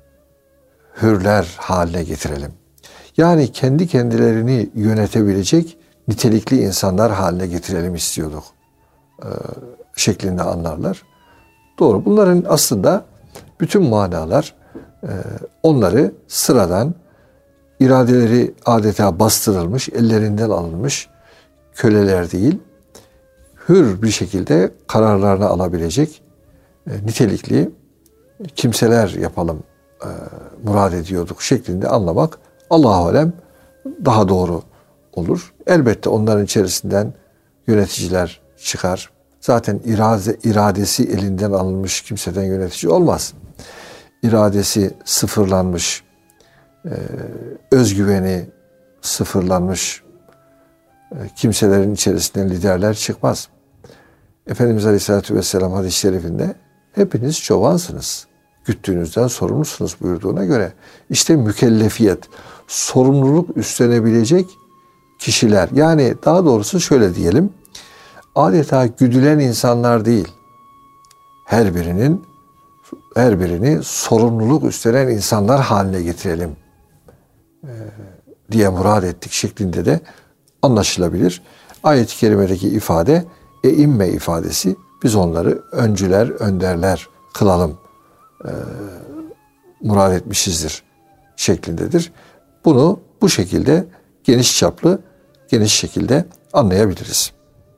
hürler haline getirelim. Yani kendi kendilerini yönetebilecek nitelikli insanlar haline getirelim istiyorduk. Ee, şeklinde anlarlar. Doğru. Bunların aslında bütün manalar e, onları sıradan iradeleri adeta bastırılmış, ellerinden alınmış köleler değil, hür bir şekilde kararlarını alabilecek e, nitelikli kimseler yapalım e, murad ediyorduk şeklinde anlamak Allah-u alem daha doğru olur. Elbette onların içerisinden yöneticiler çıkar. Zaten irade, iradesi elinden alınmış kimseden yönetici olmaz. İradesi sıfırlanmış, e, özgüveni sıfırlanmış e, kimselerin içerisinden liderler çıkmaz. Efendimiz Aleyhisselatü Vesselam hadis-i şerifinde hepiniz çobansınız, güttüğünüzden sorumlusunuz buyurduğuna göre işte mükellefiyet, sorumluluk üstlenebilecek kişiler, yani daha doğrusu şöyle diyelim, adeta güdülen insanlar değil, her birinin her birini sorumluluk üstlenen insanlar haline getirelim e, diye murad ettik şeklinde de anlaşılabilir. Ayet-i kerimedeki ifade eimme ifadesi, biz onları öncüler, önderler kılalım e, murad etmişizdir şeklindedir. Bunu bu şekilde geniş çaplı, geniş şekilde anlayabiliriz.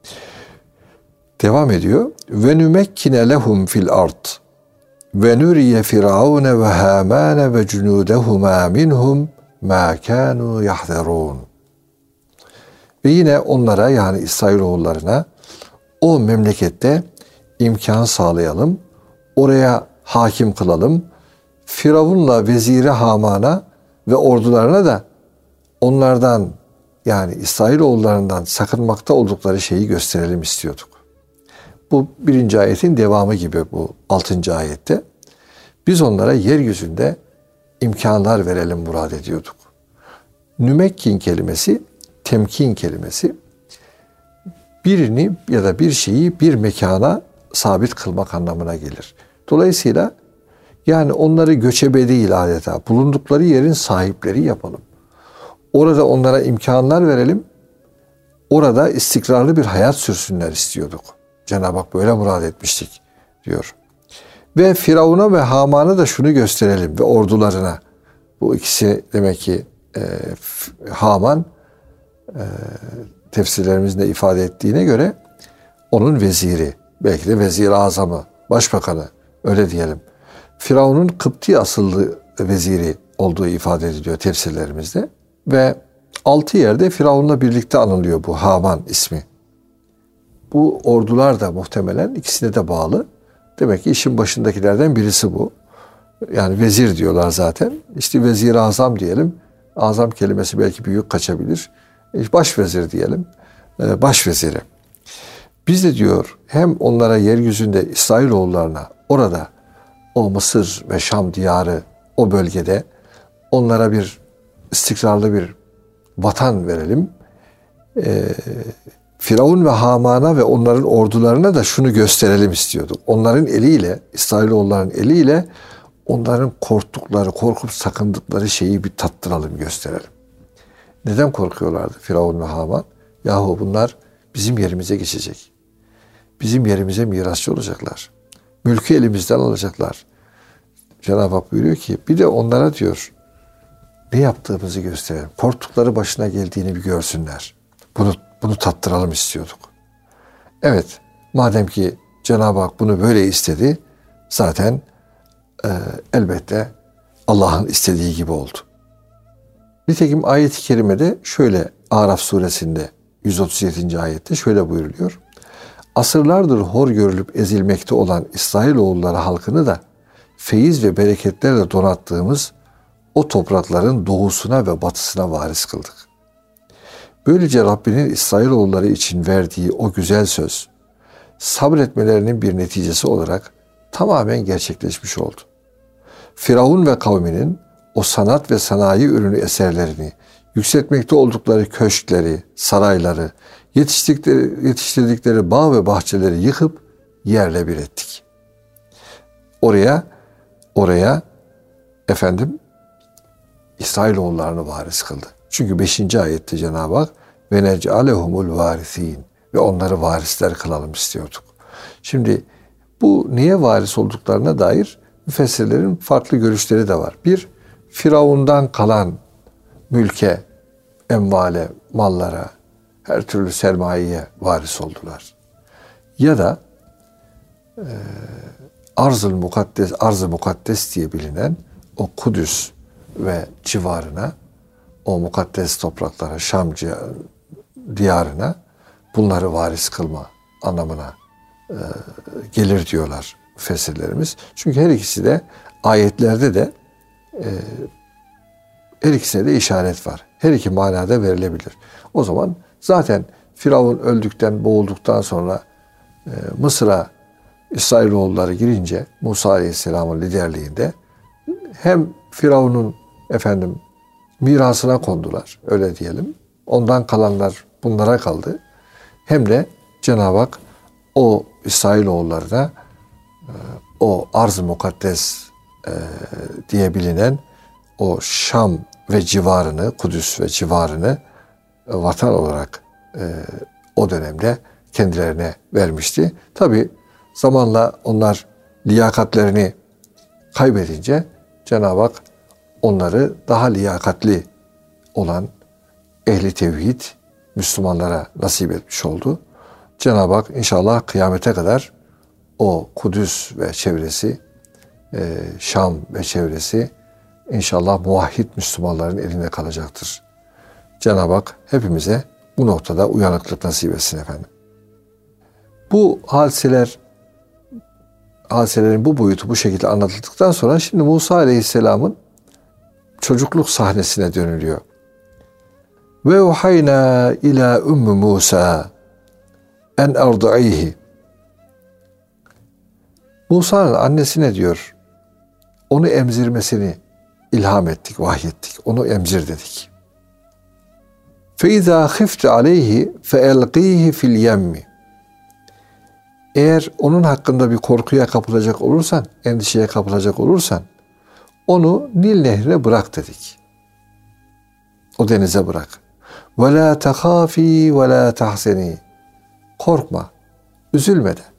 Devam ediyor. Ve nümekkine lehum fil ard ve nuriye firavune ve hamane ve cunudehuma minhum ma kanu yahzerun. Ve yine onlara, yani İsrailoğullarına o memlekette imkan sağlayalım, oraya hakim kılalım. Firavun'la veziri Haman'a ve ordularına da onlardan, yani İsrailoğullarından sakınmakta oldukları şeyi gösterelim istiyorduk. Bu birinci ayetin devamı gibi bu altıncı ayette. Biz onlara yeryüzünde imkanlar verelim murad ediyorduk. Nümekkin kelimesi, temkin kelimesi, birini ya da bir şeyi bir mekana sabit kılmak anlamına gelir. Dolayısıyla yani onları göçebe değil adeta, bulundukları yerin sahipleri yapalım. Orada onlara imkanlar verelim. orada istikrarlı bir hayat sürsünler istiyorduk. Cenab-ı Hak böyle murad etmiştik diyor. Ve Firavun'a ve Haman'a da şunu gösterelim ve ordularına. Bu ikisi demek ki e, Haman e, tefsirlerimizin de ifade ettiğine göre onun veziri, belki de vezir-i azamı, başbakanı öyle diyelim. Firavun'un Kıpti asıllı veziri olduğu ifade ediliyor tefsirlerimizde. Ve altı yerde Firavun'la birlikte anılıyor bu Haman ismi. Bu ordular da muhtemelen ikisine de bağlı. Demek ki işin başındakilerden birisi bu. Yani vezir diyorlar zaten. İşte vezir-i azam diyelim. Azam kelimesi belki büyük kaçabilir. Başvezir diyelim. Başveziri. Biz de diyor hem onlara yeryüzünde İsrailoğullarına orada o Mısır ve Şam diyarı o bölgede onlara bir istikrarlı bir vatan verelim. Ee, Firavun ve Haman'a ve onların ordularına da şunu gösterelim istiyorduk. Onların eliyle, İsrailoğulların eliyle onların korktukları, korkup sakındıkları şeyi bir tattıralım, gösterelim. Neden korkuyorlardı Firavun ve Haman? Yahu bunlar bizim yerimize geçecek. Bizim yerimize mirasçı olacaklar. Mülkü elimizden alacaklar. Cenab-ı Hak buyuruyor ki bir de onlara diyor ne yaptığımızı gösterelim. Korktukları başına geldiğini bir görsünler. Bunu bunu tattıralım istiyorduk. Evet, madem ki Cenab-ı Hak bunu böyle istedi, zaten e, elbette Allah'ın istediği gibi oldu. Nitekim ayet-i kerimede şöyle Araf suresinde yüz otuz yedinci ayette şöyle buyuruluyor. Asırlardır hor görülüp ezilmekte olan İsrailoğulları halkını da feyiz ve bereketlerle donattığımız o toprakların doğusuna ve batısına varis kıldık. Böylece Rabbinin İsrailoğulları için verdiği o güzel söz, sabretmelerinin bir neticesi olarak tamamen gerçekleşmiş oldu. Firavun ve kavminin o sanat ve sanayi ürünü eserlerini, yükseltmekte oldukları köşkleri, sarayları, yetiştirdikleri, yetiştirdikleri bağ ve bahçeleri yıkıp yerle bir ettik. Oraya, oraya efendim İsrailoğullarını varis kıldı. Çünkü beşinci ayette Cenab-ı Hak ve nec'alehumul varisin ve onları varisler kılalım istiyorduk. Şimdi bu neye varis olduklarına dair müfessirlerin farklı görüşleri de var. Bir, Firavundan kalan mülke, emvale, mallara, her türlü sermayeye varis oldular. Ya da e, Arz-ı Mukaddes, Arz-ı Mukaddes diye bilinen o Kudüs ve civarına, o mukaddes topraklara, Şam diyarına bunları varis kılma anlamına e, gelir diyorlar müfessirlerimiz. Çünkü her ikisi de ayetlerde de e, her ikisine de işaret var. Her iki manada verilebilir. O zaman zaten Firavun öldükten, boğulduktan sonra e, Mısır'a İsrailoğulları girince Musa Aleyhisselam'ın liderliğinde hem Firavun'un efendim mirasına kondular, öyle diyelim. Ondan kalanlar bunlara kaldı. Hem de Cenab-ı Hak o İsrailoğullarına o Arz-ı Mukaddes e, diye bilinen o Şam ve civarını, Kudüs ve civarını e, vatan olarak e, o dönemde kendilerine vermişti. Tabi zamanla onlar liyakatlerini kaybedince Cenab-ı Hak onları daha liyakatli olan ehli tevhid Müslümanlara nasip etmiş oldu. Cenab-ı Hak inşallah kıyamete kadar o Kudüs ve çevresi, Şam ve çevresi inşallah muvahhid Müslümanların elinde kalacaktır. Cenab-ı Hak hepimize bu noktada uyanıklık nasip etsin efendim. Bu hadiseler, hadiselerin bu boyutu bu şekilde anlatıldıktan sonra şimdi Musa Aleyhisselam'ın çocukluk sahnesine dönülüyor. Ve uhayna ila ümmü Musa en erdi'ihi. Musa'nın annesine diyor, onu emzirmesini ilham ettik, vahyettik. Onu emzir dedik. فَاِذَا خِفْتَ عَلَيْهِ فَاَلْقِيهِ فِي الْيَمِّ. Eğer onun hakkında bir korkuya kapılacak olursan, endişeye kapılacak olursan, onu Nil Nehri'ne bırak dedik. O denize bırak. Ve la tehafi ve la tahzeni. Korkma, üzülme de.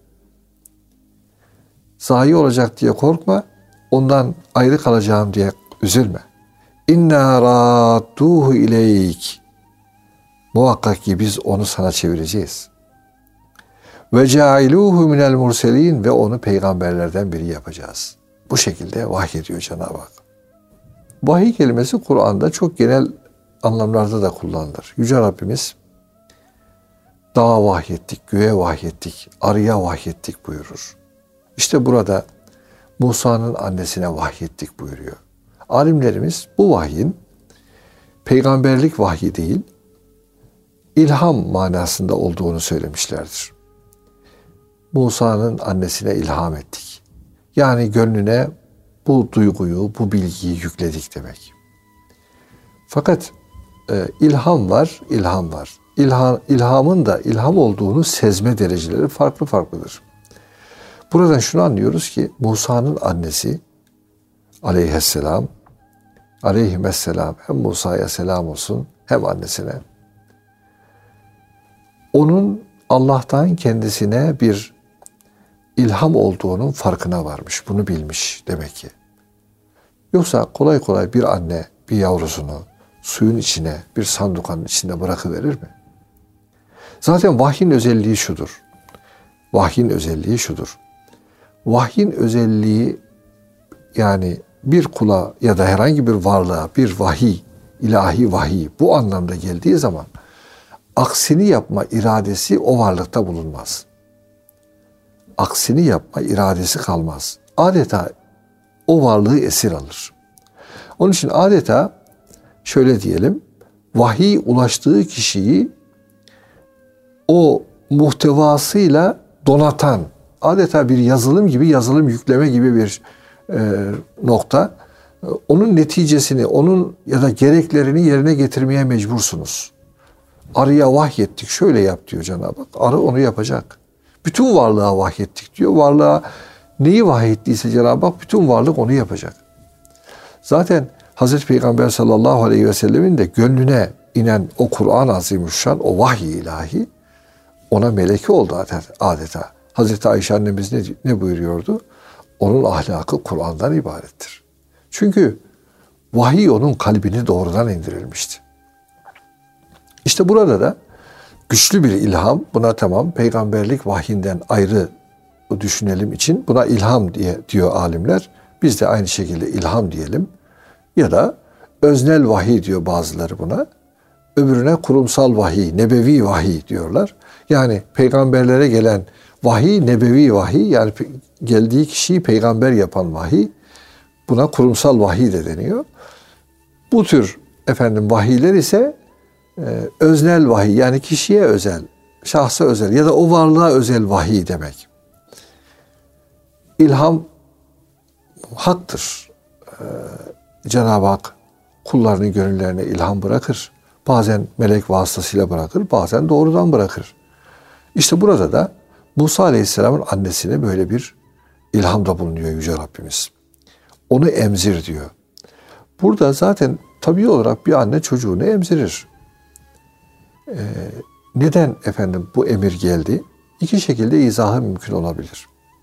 Zayi olacak diye korkma, ondan ayrı kalacağım diye üzülme. İnna radduhu ileyk. Muhakkak ki biz onu sana çevireceğiz. Ve cailuhu minel murselin ve onu peygamberlerden biri yapacağız. Bu şekilde vahyediyor Cenab-ı Hak. Vahiy kelimesi Kur'an'da çok genel anlamlarda da kullanılır. Yüce Rabbimiz dağa vahyettik, göğe vahyettik, arıya vahyettik buyurur. İşte burada Musa'nın annesine vahyettik buyuruyor. Alimlerimiz bu vahyin peygamberlik vahyi değil, ilham manasında olduğunu söylemişlerdir. Musa'nın annesine ilham ettik. Yani gönlüne bu duyguyu, bu bilgiyi yükledik demek. Fakat e, ilham var, ilham var. İlham, ilhamın da ilham olduğunu sezme dereceleri farklı farklıdır. Buradan şunu anlıyoruz ki Musa'nın annesi aleyhisselam, aleyhisselam hem Musa'ya selam olsun hem annesine. Onun Allah'tan kendisine bir ilham olduğunun farkına varmış. Bunu bilmiş demek ki. Yoksa kolay kolay bir anne bir yavrusunu suyun içine, bir sandukanın içinde bırakıverir mi? Zaten vahyin özelliği şudur. Vahyin özelliği şudur. Vahyin özelliği yani bir kula ya da herhangi bir varlığa bir vahiy, ilahi vahiy bu anlamda geldiği zaman aksini yapma iradesi o varlıkta bulunmaz. Aksini yapma iradesi kalmaz. Adeta o varlığı esir alır. Onun için adeta şöyle diyelim, vahiy ulaştığı kişiyi o muhtevasıyla donatan, adeta bir yazılım gibi, yazılım yükleme gibi bir e, nokta. Onun neticesini, onun ya da gereklerini yerine getirmeye mecbursunuz. Arıya vahyettik, şöyle yap diyor Cenab-ı Hak. Arı onu yapacak. Bütün varlığa vahyettik diyor. Varlığa neyi vahyettiyse Cenab-ı Hak bütün varlık onu yapacak. Zaten Hazreti Peygamber sallallahu aleyhi ve sellemin de gönlüne inen o Kur'an-ı Azimüşşan, o vahiy ilahi ona meleki oldu adeta. Hazreti Ayşe annemiz ne, ne buyuruyordu? Onun ahlakı Kur'an'dan ibarettir. Çünkü vahiy onun kalbini doğrudan indirilmişti. İşte burada da güçlü bir ilham, buna tamam peygamberlik vahyinden ayrı düşünelim için buna ilham diye diyor alimler. Biz de aynı şekilde ilham diyelim. Ya da öznel vahiy diyor bazıları buna. Öbürüne kurumsal vahiy, nebevi vahiy diyorlar. Yani peygamberlere gelen vahiy, nebevi vahiy, yani geldiği kişiyi peygamber yapan vahiy. Buna kurumsal vahiy de deniyor. Bu tür efendim vahiyler ise e, öznel vahiy, yani kişiye özel, şahsa özel ya da o varlığa özel vahiy demek. İlham haktır. Ee, Cenab-ı Hak kullarının gönüllerine ilham bırakır. Bazen melek vasıtasıyla bırakır, bazen doğrudan bırakır. İşte burada da Musa Aleyhisselam'ın annesine böyle bir ilhamda bulunuyor Yüce Rabbimiz. Onu emzir diyor. Burada zaten tabii olarak bir anne çocuğunu emzirir. Ee, neden efendim bu emir geldi? İki şekilde izahı mümkün olabilir.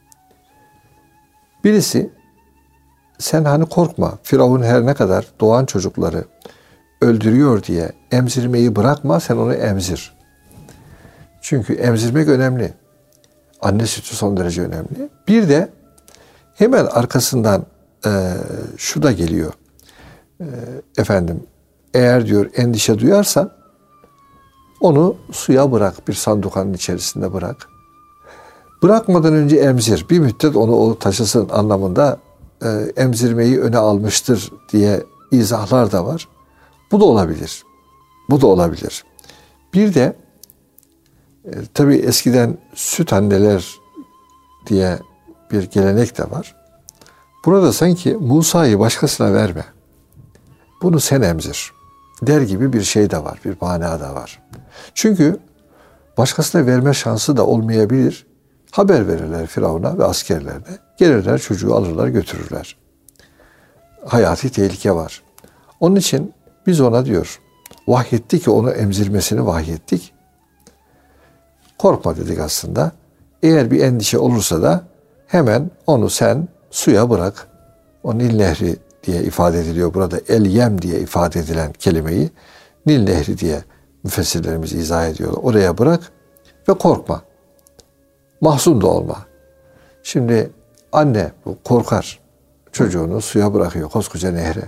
Birisi, sen hani korkma, Firavun her ne kadar doğan çocukları öldürüyor diye emzirmeyi bırakma, sen onu emzir. Çünkü emzirmek önemli. Anne sütü son derece önemli. Bir de hemen arkasından e, şu da geliyor. E, efendim, eğer diyor endişe duyarsan onu suya bırak, bir sandukanın içerisinde bırak. Bırakmadan önce emzir. Bir müddet onu o taşısın anlamında e, emzirmeyi öne almıştır diye izahlar da var. Bu da olabilir. Bu da olabilir. Bir de e, tabii eskiden süt anneler diye bir gelenek de var. Burada sanki Musa'yı başkasına verme. Bunu sen emzir der gibi bir şey de var, bir mana da var. Çünkü başkasına verme şansı da olmayabilir. Haber verirler Firavun'a ve askerlerine. Gelirler, çocuğu alırlar, götürürler. Hayati tehlike var. Onun için biz ona diyor, vahyetti ki onu emzirmesini vahyettik. Korkma dedik aslında. Eğer bir endişe olursa da hemen onu sen suya bırak. O Nil Nehri diye ifade ediliyor. Burada El Yem diye ifade edilen kelimeyi Nil Nehri diye müfessirlerimiz izah ediyorlar. Oraya bırak ve korkma. Mahzun da olma. Şimdi anne bu korkar. Çocuğunu suya bırakıyor koskoca nehre.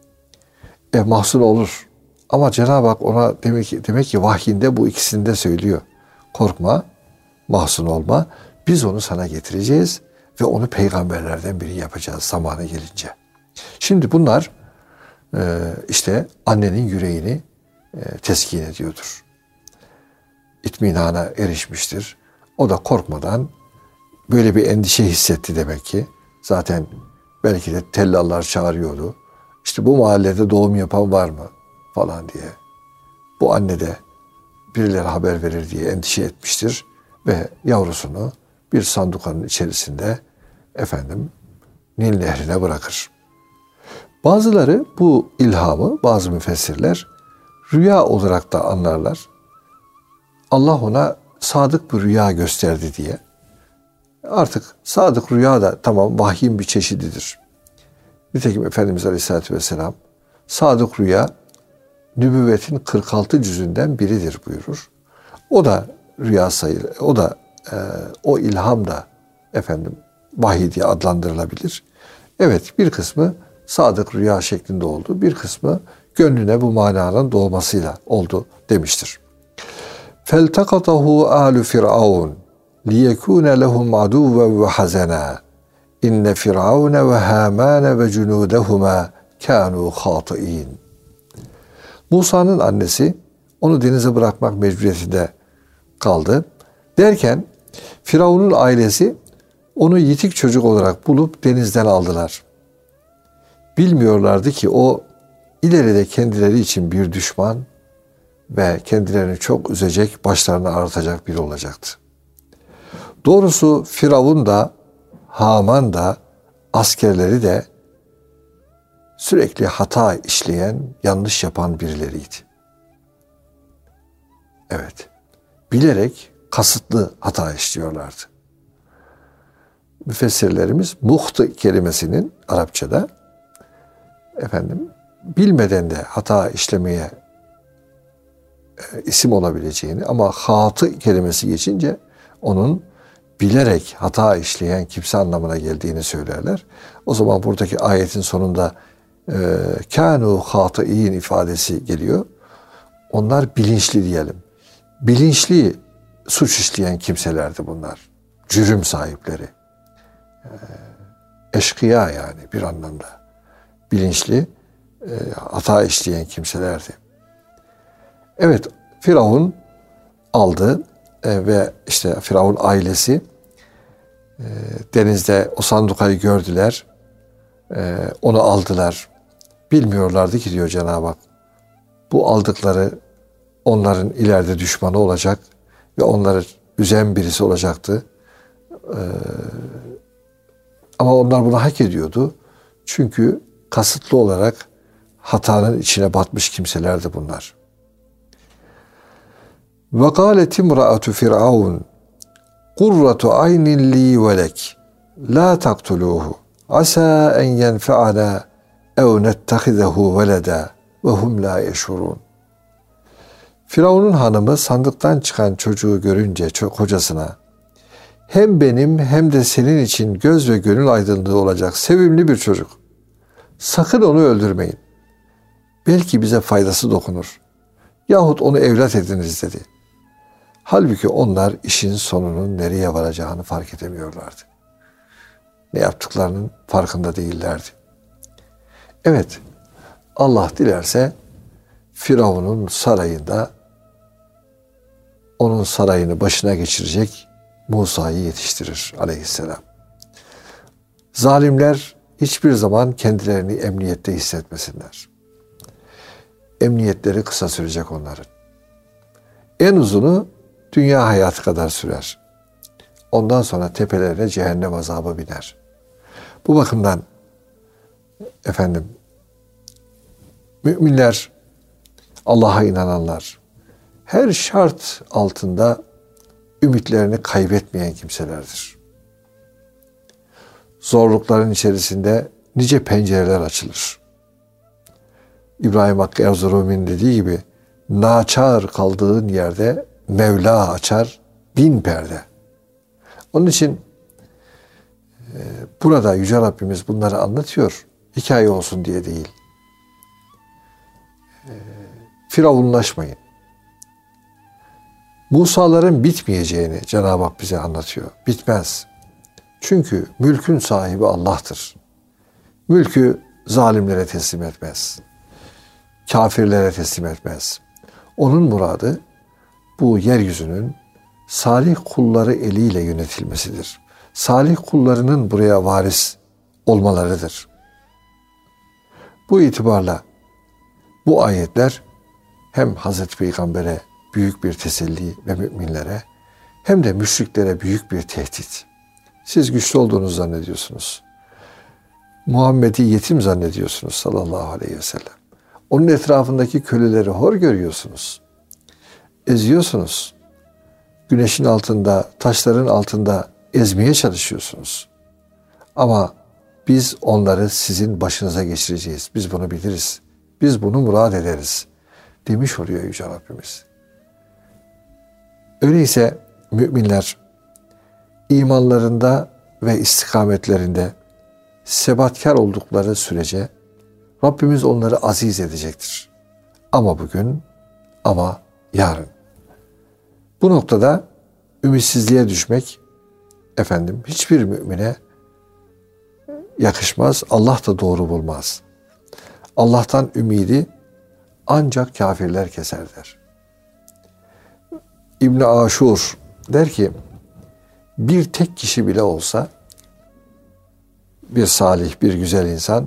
E mahzun olur. Ama Cenab-ı Hak ona demek ki, demek ki vahyinde bu ikisini de söylüyor. Korkma, mahzun olma. Biz onu sana getireceğiz ve onu peygamberlerden biri yapacağız zamanı gelince. Şimdi bunlar e, işte annenin yüreğini e, teskin ediyordur. İtminana erişmiştir. O da korkmadan böyle bir endişe hissetti demek ki. Zaten belki de tellallar çağırıyordu. İşte bu mahallede doğum yapan var mı falan diye. Bu anne de birileri haber verir diye endişe etmiştir ve yavrusunu bir sandukanın içerisinde efendim Nil Nehri'ne bırakır. Bazıları bu ilhamı, bazı müfessirler rüya olarak da anlarlar. Allah ona sadık bir rüya gösterdi diye. Artık sadık rüya da tamam vahyin bir çeşididir. Nitekim Efendimiz Aleyhisselatü Vesselam sadık rüya nübüvvetin kırk altı cüzünden biridir buyurur. O da rüya sayılır. O da e, o ilham da efendim vahiy diye adlandırılabilir. Evet, bir kısmı sadık rüya şeklinde oldu. Bir kısmı gönlüne bu mananın doğmasıyla oldu demiştir. فَالْتَقَطَهُ آلُ فِرْعَوْنَ لِيَكُونَ لَهُمْ عَدُوًّا وَحَزَنًا İnne Firavune ve Hamane ve cunudehuma kânû khâtıîn. Musa'nın annesi onu denize bırakmak mecburiyetinde kaldı. Derken Firavun'un ailesi onu yitik çocuk olarak bulup denizden aldılar. Bilmiyorlardı ki o ileride kendileri için bir düşman ve kendilerini çok üzecek, başlarını ağrıtacak biri olacaktı. Doğrusu Firavun da Haman da askerleri de sürekli hata işleyen, yanlış yapan birileriydi. Evet, bilerek kasıtlı hata işliyorlardı. Müfessirlerimiz muhtı kelimesinin Arapçada efendim bilmeden de hata işlemeye e, isim olabileceğini ama hatı kelimesi geçince onun bilerek hata işleyen kimse anlamına geldiğini söylerler. O zaman buradaki ayetin sonunda kânû hâtıîn ifadesi geliyor. Onlar bilinçli diyelim. Bilinçli suç işleyen kimselerdi bunlar. Cürüm sahipleri. Eşkıya yani bir anlamda. Bilinçli hata işleyen kimselerdi. Evet, Firavun aldı ve işte Firavun ailesi denizde o sandukayı gördüler. Onu aldılar. Bilmiyorlardı ki diyor Cenab-ı Hak. Bu aldıkları onların ileride düşmanı olacak ve onları üzen birisi olacaktı. Ama onlar bunu hak ediyordu. Çünkü kasıtlı olarak hatanın içine batmış kimselerdi bunlar. Ve kâlet imra'atu Firavun Kurratu aynin li ve lek la taktuluhu asa en yenfe'ana ev nettehizehu veleda ve hum la yeşurun. Firavun'un hanımı sandıktan çıkan çocuğu görünce kocasına hem benim hem de senin için göz ve gönül aydınlığı olacak sevimli bir çocuk. Sakın onu öldürmeyin. Belki bize faydası dokunur. Yahut onu evlat ediniz dedi. Halbuki onlar işin sonunun nereye varacağını fark edemiyorlardı. Ne yaptıklarının farkında değillerdi. Evet, Allah dilerse Firavun'un sarayında onun sarayını başına geçirecek Musa'yı yetiştirir aleyhisselam. Zalimler hiçbir zaman kendilerini emniyette hissetmesinler. Emniyetleri kısa sürecek onların. En uzunu dünya hayatı kadar sürer. Ondan sonra tepelerine cehennem azabı biner. Bu bakımdan efendim müminler Allah'a inananlar, her şart altında ümitlerini kaybetmeyen kimselerdir. Zorlukların içerisinde nice pencereler açılır. İbrahim Hakkı Erzurumi'nin dediği gibi, naçar kaldığın yerde Mevla açar bin perde. Onun için e, burada Yüce Rabbimiz bunları anlatıyor. Hikaye olsun diye değil. E, Firavunlaşmayın. Musa'ların bitmeyeceğini Cenab-ı Hak bize anlatıyor. Bitmez. Çünkü mülkün sahibi Allah'tır. Mülkü zalimlere teslim etmez. Kafirlere teslim etmez. Onun muradı bu yeryüzünün salih kulları eliyle yönetilmesidir. Salih kullarının buraya varis olmalarıdır. Bu itibarla bu ayetler hem Hazreti Peygamber'e büyük bir teselli ve müminlere hem de müşriklere büyük bir tehdit. Siz güçlü olduğunuzu zannediyorsunuz. Muhammed'i yetim zannediyorsunuz sallallahu aleyhi ve sellem. Onun etrafındaki köleleri hor görüyorsunuz. Eziyorsunuz. Güneşin altında, taşların altında ezmeye çalışıyorsunuz. Ama biz onları sizin başınıza geçireceğiz. Biz bunu biliriz. Biz bunu murad ederiz demiş oluyor Yüce Rabbimiz. Öyleyse müminler imanlarında ve istikametlerinde sebatkar oldukları sürece Rabbimiz onları aziz edecektir. Ama bugün, ama yarın. Bu noktada ümitsizliğe düşmek efendim hiçbir mümine yakışmaz. Allah da doğru bulmaz. Allah'tan ümidi ancak kafirler keser der. İbn Aşur der ki, bir tek kişi bile olsa bir salih, bir güzel insan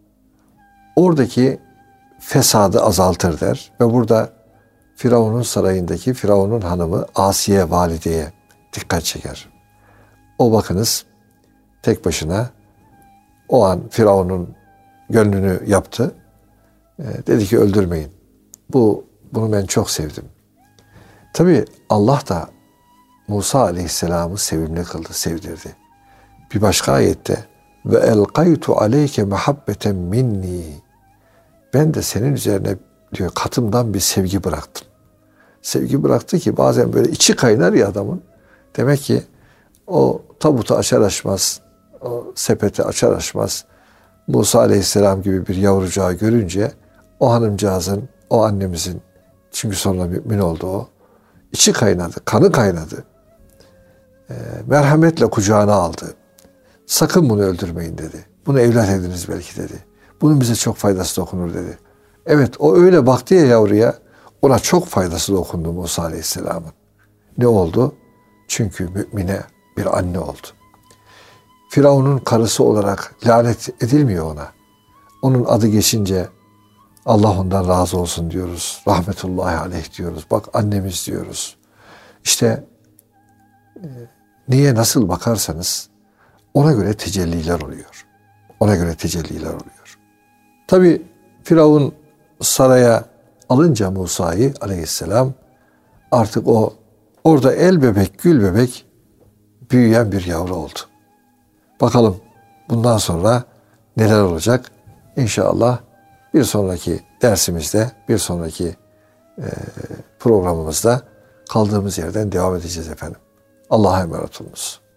oradaki fesadı azaltır der. Ve burada Firavun'un sarayındaki Firavun'un hanımı Asiye valideye dikkat çeker. O bakınız tek başına o an Firavun'un gönlünü yaptı. E, dedi ki öldürmeyin. Bu bunu ben çok sevdim. Tabii Allah da Musa aleyhisselamı sevimli kıldı, sevdirdi. Bir başka ayette ve elqaytu aleyke muhabbeten minni. Ben de senin üzerine diyor katımdan bir sevgi bıraktım. Sevgi bıraktı ki bazen böyle içi kaynar ya adamın. Demek ki o tabutu açar açmaz, o sepeti açar açmaz Musa aleyhisselam gibi bir yavrucağı görünce o hanımcağızın, o annemizin, çünkü sonra mümin oldu o, içi kaynadı, kanı kaynadı. E, merhametle kucağına aldı. Sakın bunu öldürmeyin dedi. Bunu evlat ediniz belki dedi. Bunun bize çok faydası dokunur dedi. Evet, o öyle baktı ya yavruya, ona çok faydası dokundu Musa aleyhisselamın. Ne oldu? Çünkü mümine bir anne oldu. Firavun'un karısı olarak lanet edilmiyor ona. Onun adı geçince Allah ondan razı olsun diyoruz. Rahmetullahi aleyh diyoruz. Bak annemiz diyoruz. İşte e, niye nasıl bakarsanız ona göre tecelliler oluyor. Ona göre tecelliler oluyor. Tabi Firavun saraya alınca Musa'yı aleyhisselam artık o orada el bebek gül bebek büyüyen bir yavru oldu. Bakalım bundan sonra neler olacak? İnşallah bir sonraki dersimizde, bir sonraki e, programımızda kaldığımız yerden devam edeceğiz efendim. Allah'a emanet olunuz.